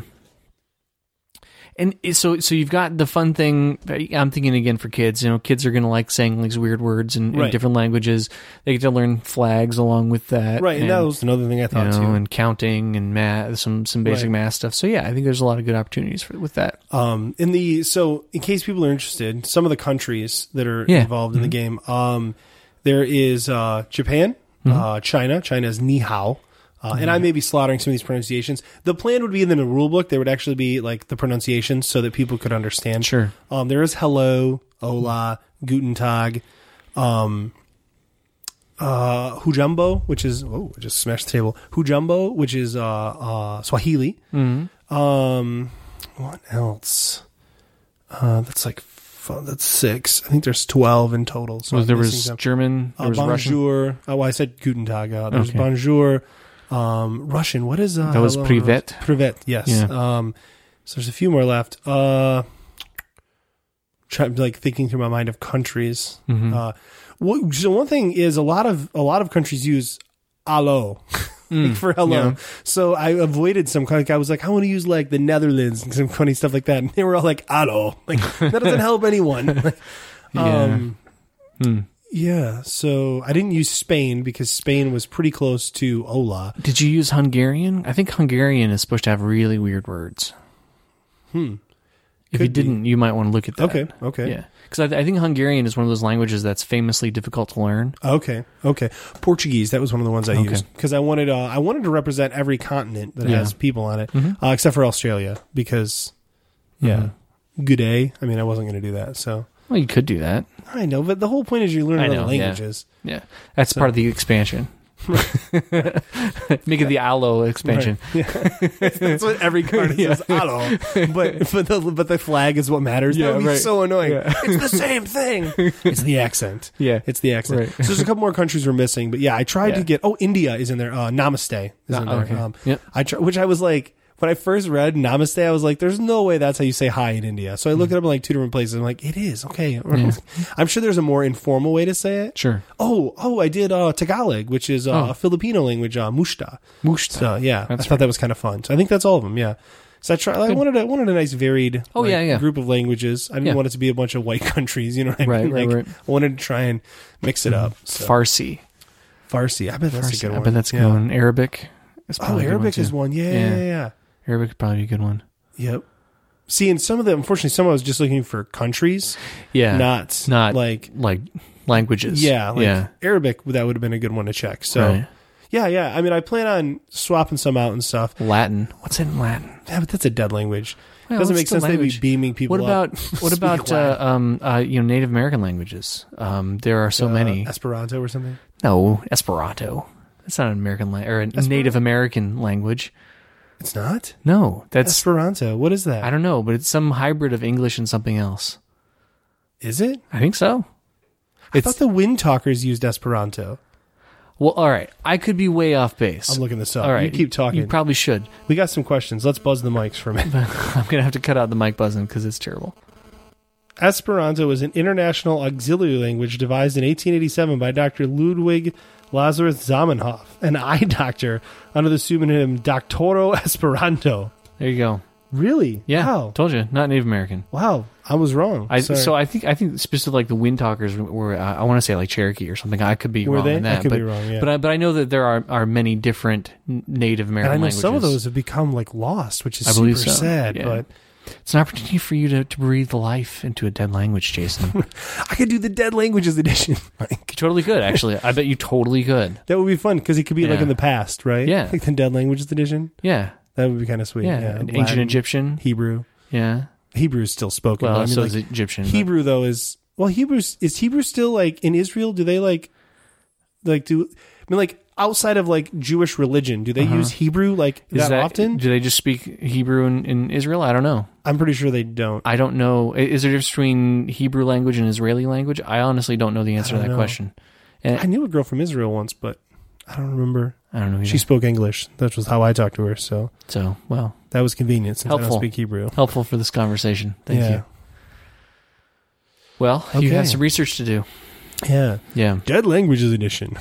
And it- so, so you've got the fun thing. I'm thinking again for kids. You know, kids are going to like saying these weird words in, in Right. different languages. They get to learn flags along with that, Right. And, that was another thing I you thought know, too. and counting and math, some some basic Right. math stuff. So yeah, I think there's a lot of good opportunities for with that. Um, in the so in case people are interested, some of the countries that are Yeah. involved in the game, um, there is uh, Japan, uh, China. China is Ni Hao. Uh, and I may be slaughtering some of these pronunciations. The plan would be in the rule book. There would actually be like the pronunciations so that people could understand. Sure. Um, there is hello, hola, guten tag, um, uh, hujambo, which is, oh, I just smashed the table. Hujambo, which is, uh, uh, Swahili. Mm-hmm. Um, what else? Uh, that's like, f- that's six. I think there's twelve in total. So So I'm there missing was some. German, there Uh, was Russian. bonjour. Oh, I said guten tag. Uh, there's Okay. bonjour. Um, Russian. What is uh, That was hello? privet. Privet. Yes. Yeah. Um, so there's a few more left. Uh, try, like thinking through my mind of countries. Mhm. Uh, what, so one thing is a lot of a lot of countries use allo. like for hello. yeah. So I avoided some kind of, I was like, I want to use like the Netherlands and some funny stuff like that. And they were all like, allo. Like, that doesn't help anyone. Like, Yeah. um, Hmm. yeah. So I didn't use Spain because Spain was pretty close to hola. Did you use Hungarian? I think Hungarian is supposed to have really weird words. Hmm. If Could you be. didn't, you might want to look at that. Okay. Okay. Yeah. Because I, I think Hungarian is one of those languages that's famously difficult to learn. Okay. Okay. Portuguese. That was one of the ones I Okay. used because I wanted, uh, I wanted to represent every continent that Yeah. has people on it, Mhm. uh, except for Australia because, yeah, Mhm. good day. I mean, I wasn't going to do that. So Well, you could do that. I know, but the whole point is you learn I other know, yeah. languages. Yeah. That's So- part of the expansion. Make it the Allo expansion. Right. Yeah. That's what every card Yeah. says. Hello, but but the but the flag is what matters. Yeah, that would be right. so annoying. Yeah. It's the same thing. It's the accent. Yeah. It's the accent. Right. So there's a couple more countries we're missing, but yeah, I tried Yeah. to get. Oh, India is in there. Uh, Namaste is Ah, in there. okay. Um, Yep. I try, which I was like. When I first read Namaste, I was like, there's no way that's how you say hi in India. So I looked it up in like two different places. I'm like, it is. Okay. Yeah. I'm sure there's a more informal way to say it. Sure. Oh, oh, I did uh, Tagalog, which is uh, Oh. a Filipino language, uh, mushta. Mushta. So yeah, That's I thought that was kind of fun. So I think that's all of them. Yeah. So I try. I Good. wanted a, wanted a nice varied. Oh, like, yeah, yeah. group of languages. I didn't Yeah. want it to be a bunch of white countries. You know what I Right, mean? right, Like right. I wanted to try and mix it up. So. Farsi. Farsi. I bet that's Farsi. a good I one. bet that's a yeah. good one. Arabic. Is Oh, probably a good Arabic too. is one. Yeah, Yeah. yeah, yeah, yeah. Arabic would probably be a good one. Yep. See, and some of the unfortunately, some I was just looking for countries, Yeah. not Not like like languages. yeah, like yeah. Arabic. That would have been a good one to check. So. Right. Yeah, yeah. I mean, I plan on swapping some out and stuff. Latin. What's in Latin? Yeah, but that's a dead language. Well, Doesn't it's make still sense they'd be language. beaming people What up. about what Speak about uh, Latin. um uh, you know Native American languages? Um, there are so Uh, many. Esperanto or something? No, Esperanto. That's not an American language or a Esperanto? Native American language. It's not? No, that's Esperanto. What is that? I don't know, but it's some hybrid of English and something else. Is it? I think so. I thought the Wind Talkers used Esperanto. Well, all right. I could be way off base. I'm looking this up. All right, You keep talking. You probably should. We got some questions. Let's buzz the mics for a minute. I'm gonna have to cut out the mic buzzing because it's terrible. Esperanto is an international auxiliary language devised in eighteen eighty-seven by Doctor Ludwig Lazarus Zamenhof, an eye doctor under the pseudonym Doctoro Esperanto. There you go. Really? Yeah, Wow. told you, not Native American. Wow. I was wrong. I, Sorry. so I think I think specifically like the Wind Talkers were uh, I want to say like Cherokee or something. I could be Were wrong they? in that. I could but, be wrong, yeah. But I, but I know that there are, are many different n- Native American and I know languages. some of those have become like lost, which is I super believe so, sad. yeah. But It's an opportunity for you to, to breathe life into a dead language, Jason. I could do the Dead Languages edition. Like, You totally could, actually. I bet you totally could. that would be fun because it could be like Yeah. in the past, right? Yeah. Like the Dead Languages edition. Yeah. That would be kind of sweet. Yeah. Yeah. An Latin, ancient Egyptian. Hebrew. Yeah. Hebrew is still spoken. Well, but I mean, so like, is Egyptian. but- Hebrew though is well, Hebrew is Hebrew still like in Israel? Do they like like do I mean like outside of like Jewish religion? Do they Uh-huh. use Hebrew like Is that, often? Do they just speak Hebrew in, in Israel? I don't know. I'm pretty sure they don't. I don't know. I- Is there a difference between Hebrew language and Israeli language? I honestly don't know the answer to don't that know. question. And I knew a girl from Israel once, but I don't remember. I don't know. Either. She spoke English. That was how I talked to her. So So, well, that was convenient since I Helpful. don't speak Hebrew. helpful for this conversation. Thank yeah. you. Well, you Okay. have some research to do. Yeah. Yeah. Dead Languages edition.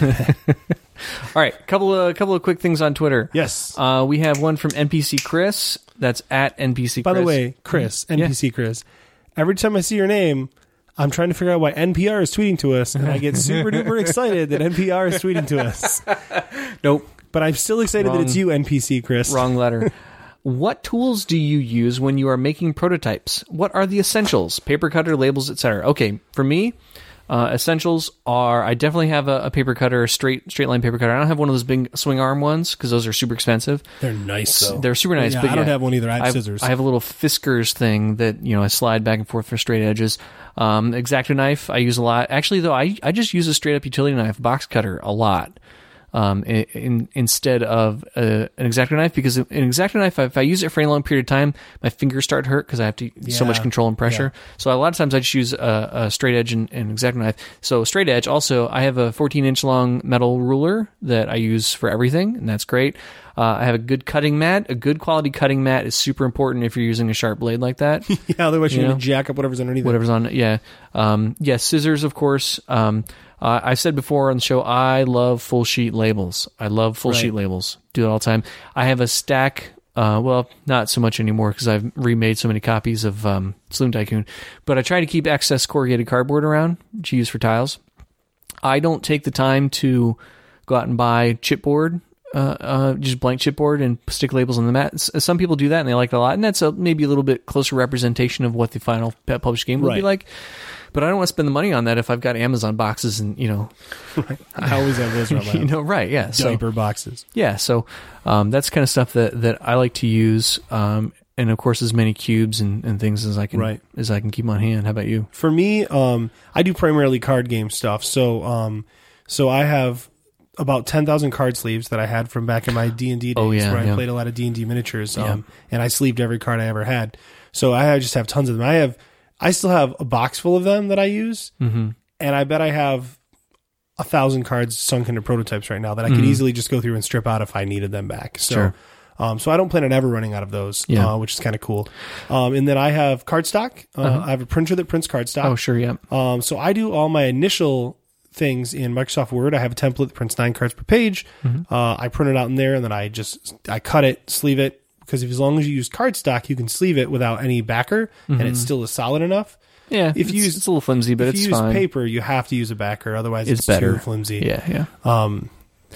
All right. Couple of couple of quick things on Twitter. yes. Uh, we have one from N P C Chris. That's at N P C Chris. By the way, Chris, Yeah. N P C Chris, every time I see your name, I'm trying to figure out why N P R is tweeting to us, and I get super duper excited that N P R is tweeting to us. Nope. But I'm still excited Wrong. that it's you, N P C Chris. Wrong letter. What tools do you use when you are making prototypes? What are the essentials? Paper cutter, labels, et cetera. Okay, for me, uh, essentials are I definitely have a, a paper cutter, a straight straight line paper cutter. I don't have one of those big swing arm ones because those are super expensive. They're nice, though. They're super nice. Yeah, but I don't yeah, have one either. I have I scissors. I have a little Fiskars thing that you know I slide back and forth for straight edges. Um, X-Acto knife I use a lot. Actually, though, I I just use a straight up utility knife, box cutter, a lot. Um, in, in, instead of uh, an X-Acto knife, because an X-Acto knife, if I use it for any long period of time, my fingers start to hurt because I have to so Yeah. much control and pressure. So a lot of times I just use a, a straight edge and an X-Acto knife. So straight edge. Also, I have a fourteen inch long metal ruler that I use for everything, and that's great. Uh, I have a good cutting mat. A good quality cutting mat is super important if you're using a sharp blade like that. yeah, otherwise you're You going know? to jack up whatever's underneath Whatever's on it. Yeah. Um, yeah, scissors, of course. Um, uh, I've said before on the show, I love full sheet labels. I love full Right. sheet labels. Do it all the time. I have a stack, uh, well, not so much anymore because I've remade so many copies of um, Saloon Tycoon, but I try to keep excess corrugated cardboard around to use for tiles. I don't take the time to go out and buy chipboard. Uh, uh, just blank chipboard and stick labels on the mat. S- Some people do that and they like it a lot, and that's a, maybe a little bit closer representation of what the final published game will be Right. like. But I don't want to spend the money on that if I've got Amazon boxes and you know, it. I always have those around my you house. know, right? Yeah, so Diaper boxes. yeah, so um, that's kind of stuff that, that I like to use, um, and of course as many cubes and, and things as I can Right. as I can keep on hand. How about you? For me, um, I do primarily card game stuff. So, um, so I have about ten thousand card sleeves that I had from back in my D and D days Oh, yeah, where I yeah. played a lot of D and D miniatures. Um, Yeah. and I sleeved every card I ever had. So I just have tons of them. I have, I still have a box full of them that I use. Mm-hmm. And I bet I have a thousand cards sunk into prototypes right now that I could Mhm. easily just go through and strip out if I needed them back. So, Sure. um, so I don't plan on ever running out of those, Yeah. uh, which is kind of cool. Um, and then I have cardstock. Uh, Uh-huh. I have a printer that prints cardstock. Oh, sure, yeah. Um, so I do all my initial things in Microsoft Word. I have a template that prints nine cards per page. Mhm. Uh, I print it out in there, and then I just I cut it, sleeve it, because if as long as you use cardstock, you can sleeve it without any backer, and it still is solid enough. Yeah, If it's, you use- it's a little flimsy, but if it's you use fine. paper, you have to use a backer, otherwise It's it's, better. too flimsy. Yeah, yeah, Um,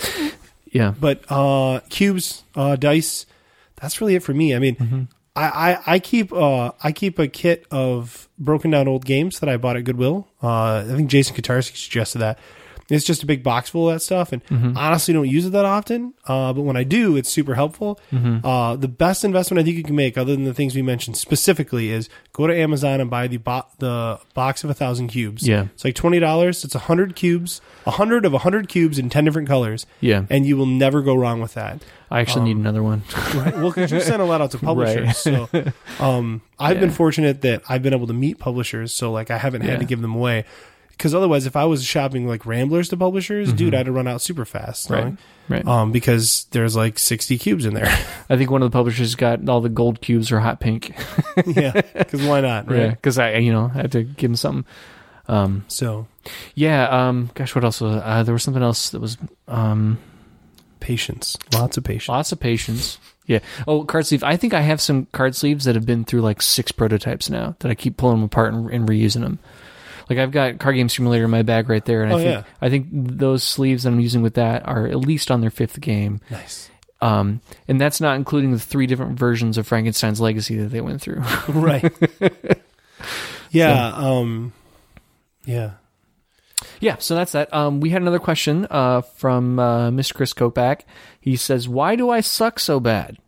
yeah. but uh, cubes, uh, dice, that's really it for me. I mean, Mm-hmm. I, I, I keep uh, I keep a kit of broken down old games that I bought at Goodwill. Uh, I think Jason Katarski suggested that. It's just a big box full of that stuff, and Mm-hmm. honestly, don't use it that often. Uh, but when I do, it's super helpful. Mm-hmm. Uh, the best investment I think you can make, other than the things we mentioned specifically, is go to Amazon and buy the bo- the box of a thousand cubes. Yeah. It's like twenty dollars. It's a hundred cubes, a hundred of a hundred cubes in ten different colors. Yeah. and you will never go wrong with that. I actually need another one. Right. Well, because you sent a lot out to publishers. Right. So um, I've Yeah. been fortunate that I've been able to meet publishers. So like I haven't had Yeah. to give them away. because otherwise, if I was shopping like Ramblers to publishers, mm-hmm. dude, I'd run out super fast. Right. Right? Right. Um, because there's like sixty cubes in there. I think one of the publishers got all the gold cubes are hot pink. Yeah, because why not, right? Yeah, because I, you know, I had to give him something. Um, so, yeah. Um, gosh, what else? Was, uh, there was something else that was um, patience. Lots of patience. Lots of patience. Yeah. Oh, card sleeve. I think I have some card sleeves that have been through like six prototypes now that I keep pulling them apart and, and reusing them. Like I've got Card Game Simulator in my bag right there, and oh, I think yeah. I think those sleeves that I'm using with that are at least on their fifth game. Nice. Um, and that's not including the three different versions of Frankenstein's Legacy that they went through. Right. Yeah. So. Um, yeah. Yeah. So that's that. Um, we had another question uh, from uh, Mister Chris Kopak. He says, "Why do I suck so bad?"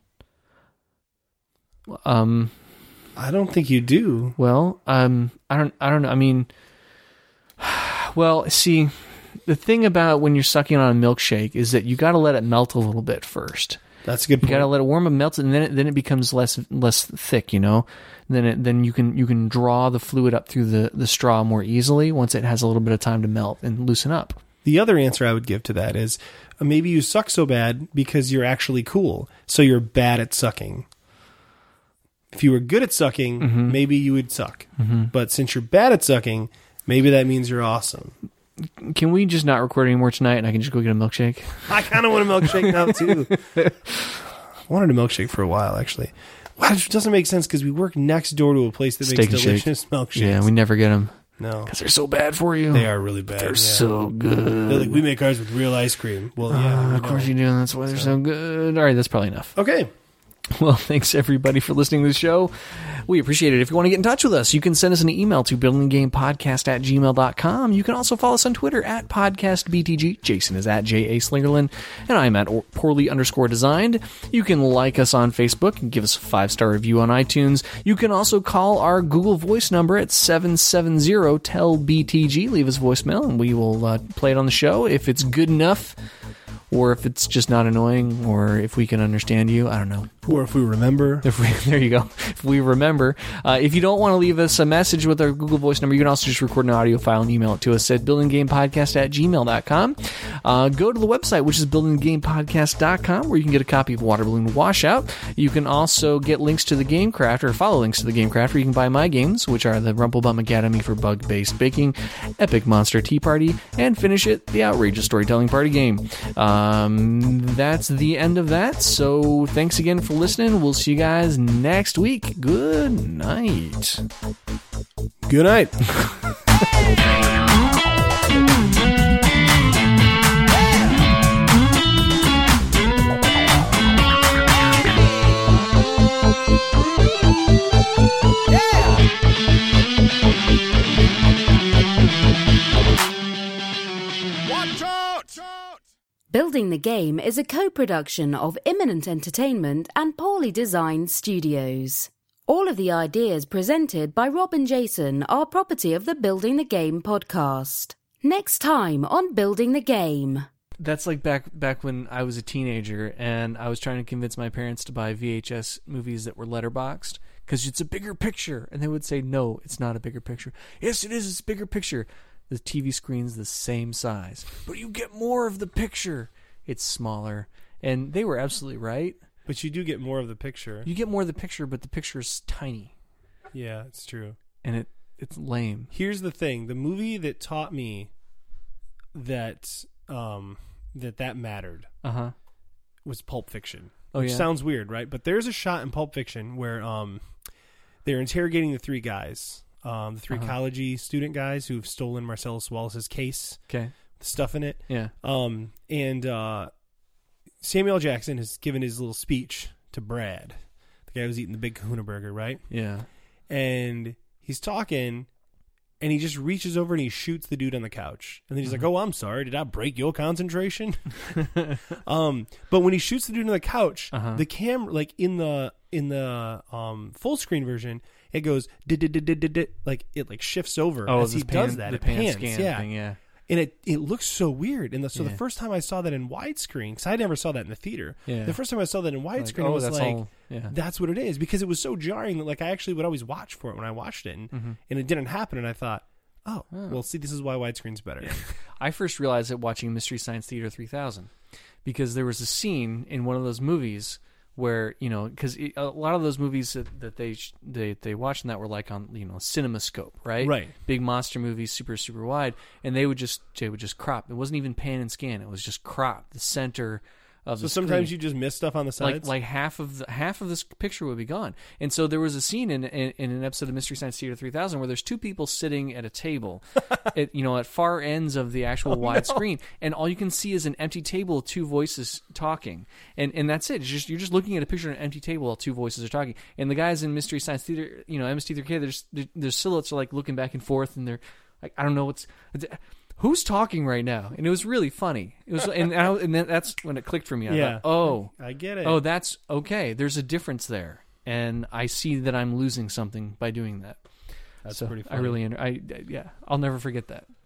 Um, I don't think you do. Well, um, I don't. I don't know. I mean. Well, see, the thing about when you're sucking on a milkshake is that you got to let it melt a little bit first. That's a good point. You got to let it warm and melt, and then it, then it becomes less less thick, you know. And then it, then you can you can draw the fluid up through the, the straw more easily once it has a little bit of time to melt and loosen up. The other answer I would give to that is uh, maybe you suck so bad because you're actually cool, so you're bad at sucking. If you were good at sucking, mm-hmm. maybe you would suck. Mm-hmm. But since you're bad at sucking, maybe that means you're awesome. Can we just not record anymore tonight and I can just go get a milkshake? I kind of want a milkshake now, too. I wanted a milkshake for a while, actually. Well, it doesn't make sense because we work next door to a place that Steak makes delicious milkshakes. Yeah, we never get them. No. Because they're so bad for you. They are really bad. They're yeah. so good. They're like, we make ours with real ice cream. Well, yeah. Uh, of course you do, and that's why they're so good. All right, that's probably enough. Okay. Well, thanks everybody for listening to the show. We appreciate it. If you want to get in touch with us, you can send us an email to buildinggamepodcast at gmail dot com. You can also follow us on Twitter at podcastbtg. Jason is at J A Slingerland, and I'm at poorly underscore designed. You can like us on Facebook and give us a five-star review on iTunes. You can also call our Google Voice number at seven seven zero T E L B T G. Leave us a voicemail, and we will uh, play it on the show if it's good enough. Or if it's just not annoying, or if we can understand you, I don't know. Or if we remember. If we, there you go. If we remember. Uh, if you don't want to leave us a message with our Google Voice number, you can also just record an audio file and email it to us at buildinggamepodcast at gmail dot com. Uh, go to the website, which is buildinggamepodcast dot com, where you can get a copy of Water Balloon Washout. You can also get links to the Gamecraft, or follow links to the Gamecraft, where you can buy my games, which are the Rumplebum Academy for Bug-Based Baking, Epic Monster Tea Party, and finish it, the Outrageous Storytelling Party Game. Um, that's the end of that. So thanks again for listening. We'll see you guys next week. Good night. Good night. Building the Game is a co-production of Imminent Entertainment and Poorly Designed Studios. All of the ideas presented by Rob and Jason are property of the Building the Game podcast. Next time on Building the Game. That's like back back when I was a teenager and I was trying to convince my parents to buy V H S movies that were letterboxed because it's a bigger picture. And they would say, no, it's not a bigger picture. Yes, it is. It's a bigger picture. The T V screen's the same size, but you get more of the picture. It's smaller. And they were absolutely right. But you do get more of the picture. You get more of the picture, but the picture's tiny. Yeah, it's true. And it it's lame. Here's the thing. The movie that taught me that um, that, that mattered uh-huh. was Pulp Fiction. Oh, which yeah? sounds weird, right? But there's a shot in Pulp Fiction where um, they're interrogating the three guys. Um, the three uh-huh. college student guys who've stolen Marcellus Wallace's case. Okay. The stuff in it. Yeah. Um, and uh, Samuel L. Jackson has given his little speech to Brad, the guy who's eating the big kahuna burger, right? Yeah. And he's talking, and he just reaches over and he shoots the dude on the couch. And then he's uh-huh. like, oh, I'm sorry. Did I break your concentration? um, but when he shoots the dude on the couch, uh-huh. the camera, like in the in the um, full screen version, it goes like it like shifts over oh, as he pan, does that. The it pan pans, scan yeah. thing, yeah. And it, it looks so weird. And the, so yeah. the first time I saw that in widescreen, because I never saw that in the theater. Yeah. The first time I saw that in widescreen, like, oh, I was that's like, all, yeah. that's what it is. Because it was so jarring that like I actually would always watch for it when I watched it. And, mm-hmm. and it didn't happen. And I thought, Oh, well, see, this is why widescreen's better. I first realized it watching Mystery Science Theater three thousand because there was a scene in one of those movies where, you know, because a lot of those movies that, that they they they watched and that were like on, you know, CinemaScope, right? Right. Big monster movies, super super wide, and they would just they would just crop. It wasn't even pan and scan. It was just crop the center of So the sometimes screen. you just miss stuff on the sides? Like like half of the half of this picture would be gone, and so there was a scene in in, in an episode of Mystery Science Theater three thousand where there's two people sitting at a table, at, you know, at far ends of the actual Oh, wide no. screen, and all you can see is an empty table, two voices talking, and and that's it. It's just you're just looking at a picture of an empty table while two voices are talking, and the guys in Mystery Science Theater, you know, M S T three K, there's their silhouettes are like looking back and forth, and they're like, I don't know what's. Who's talking right now? And it was really funny. It was, and, I, and then that's when it clicked for me. I Yeah. thought, oh, I get it. oh, that's okay. There's a difference there, and I see that I'm losing something by doing that. That's so pretty I funny. really, I, I yeah, I'll never forget that.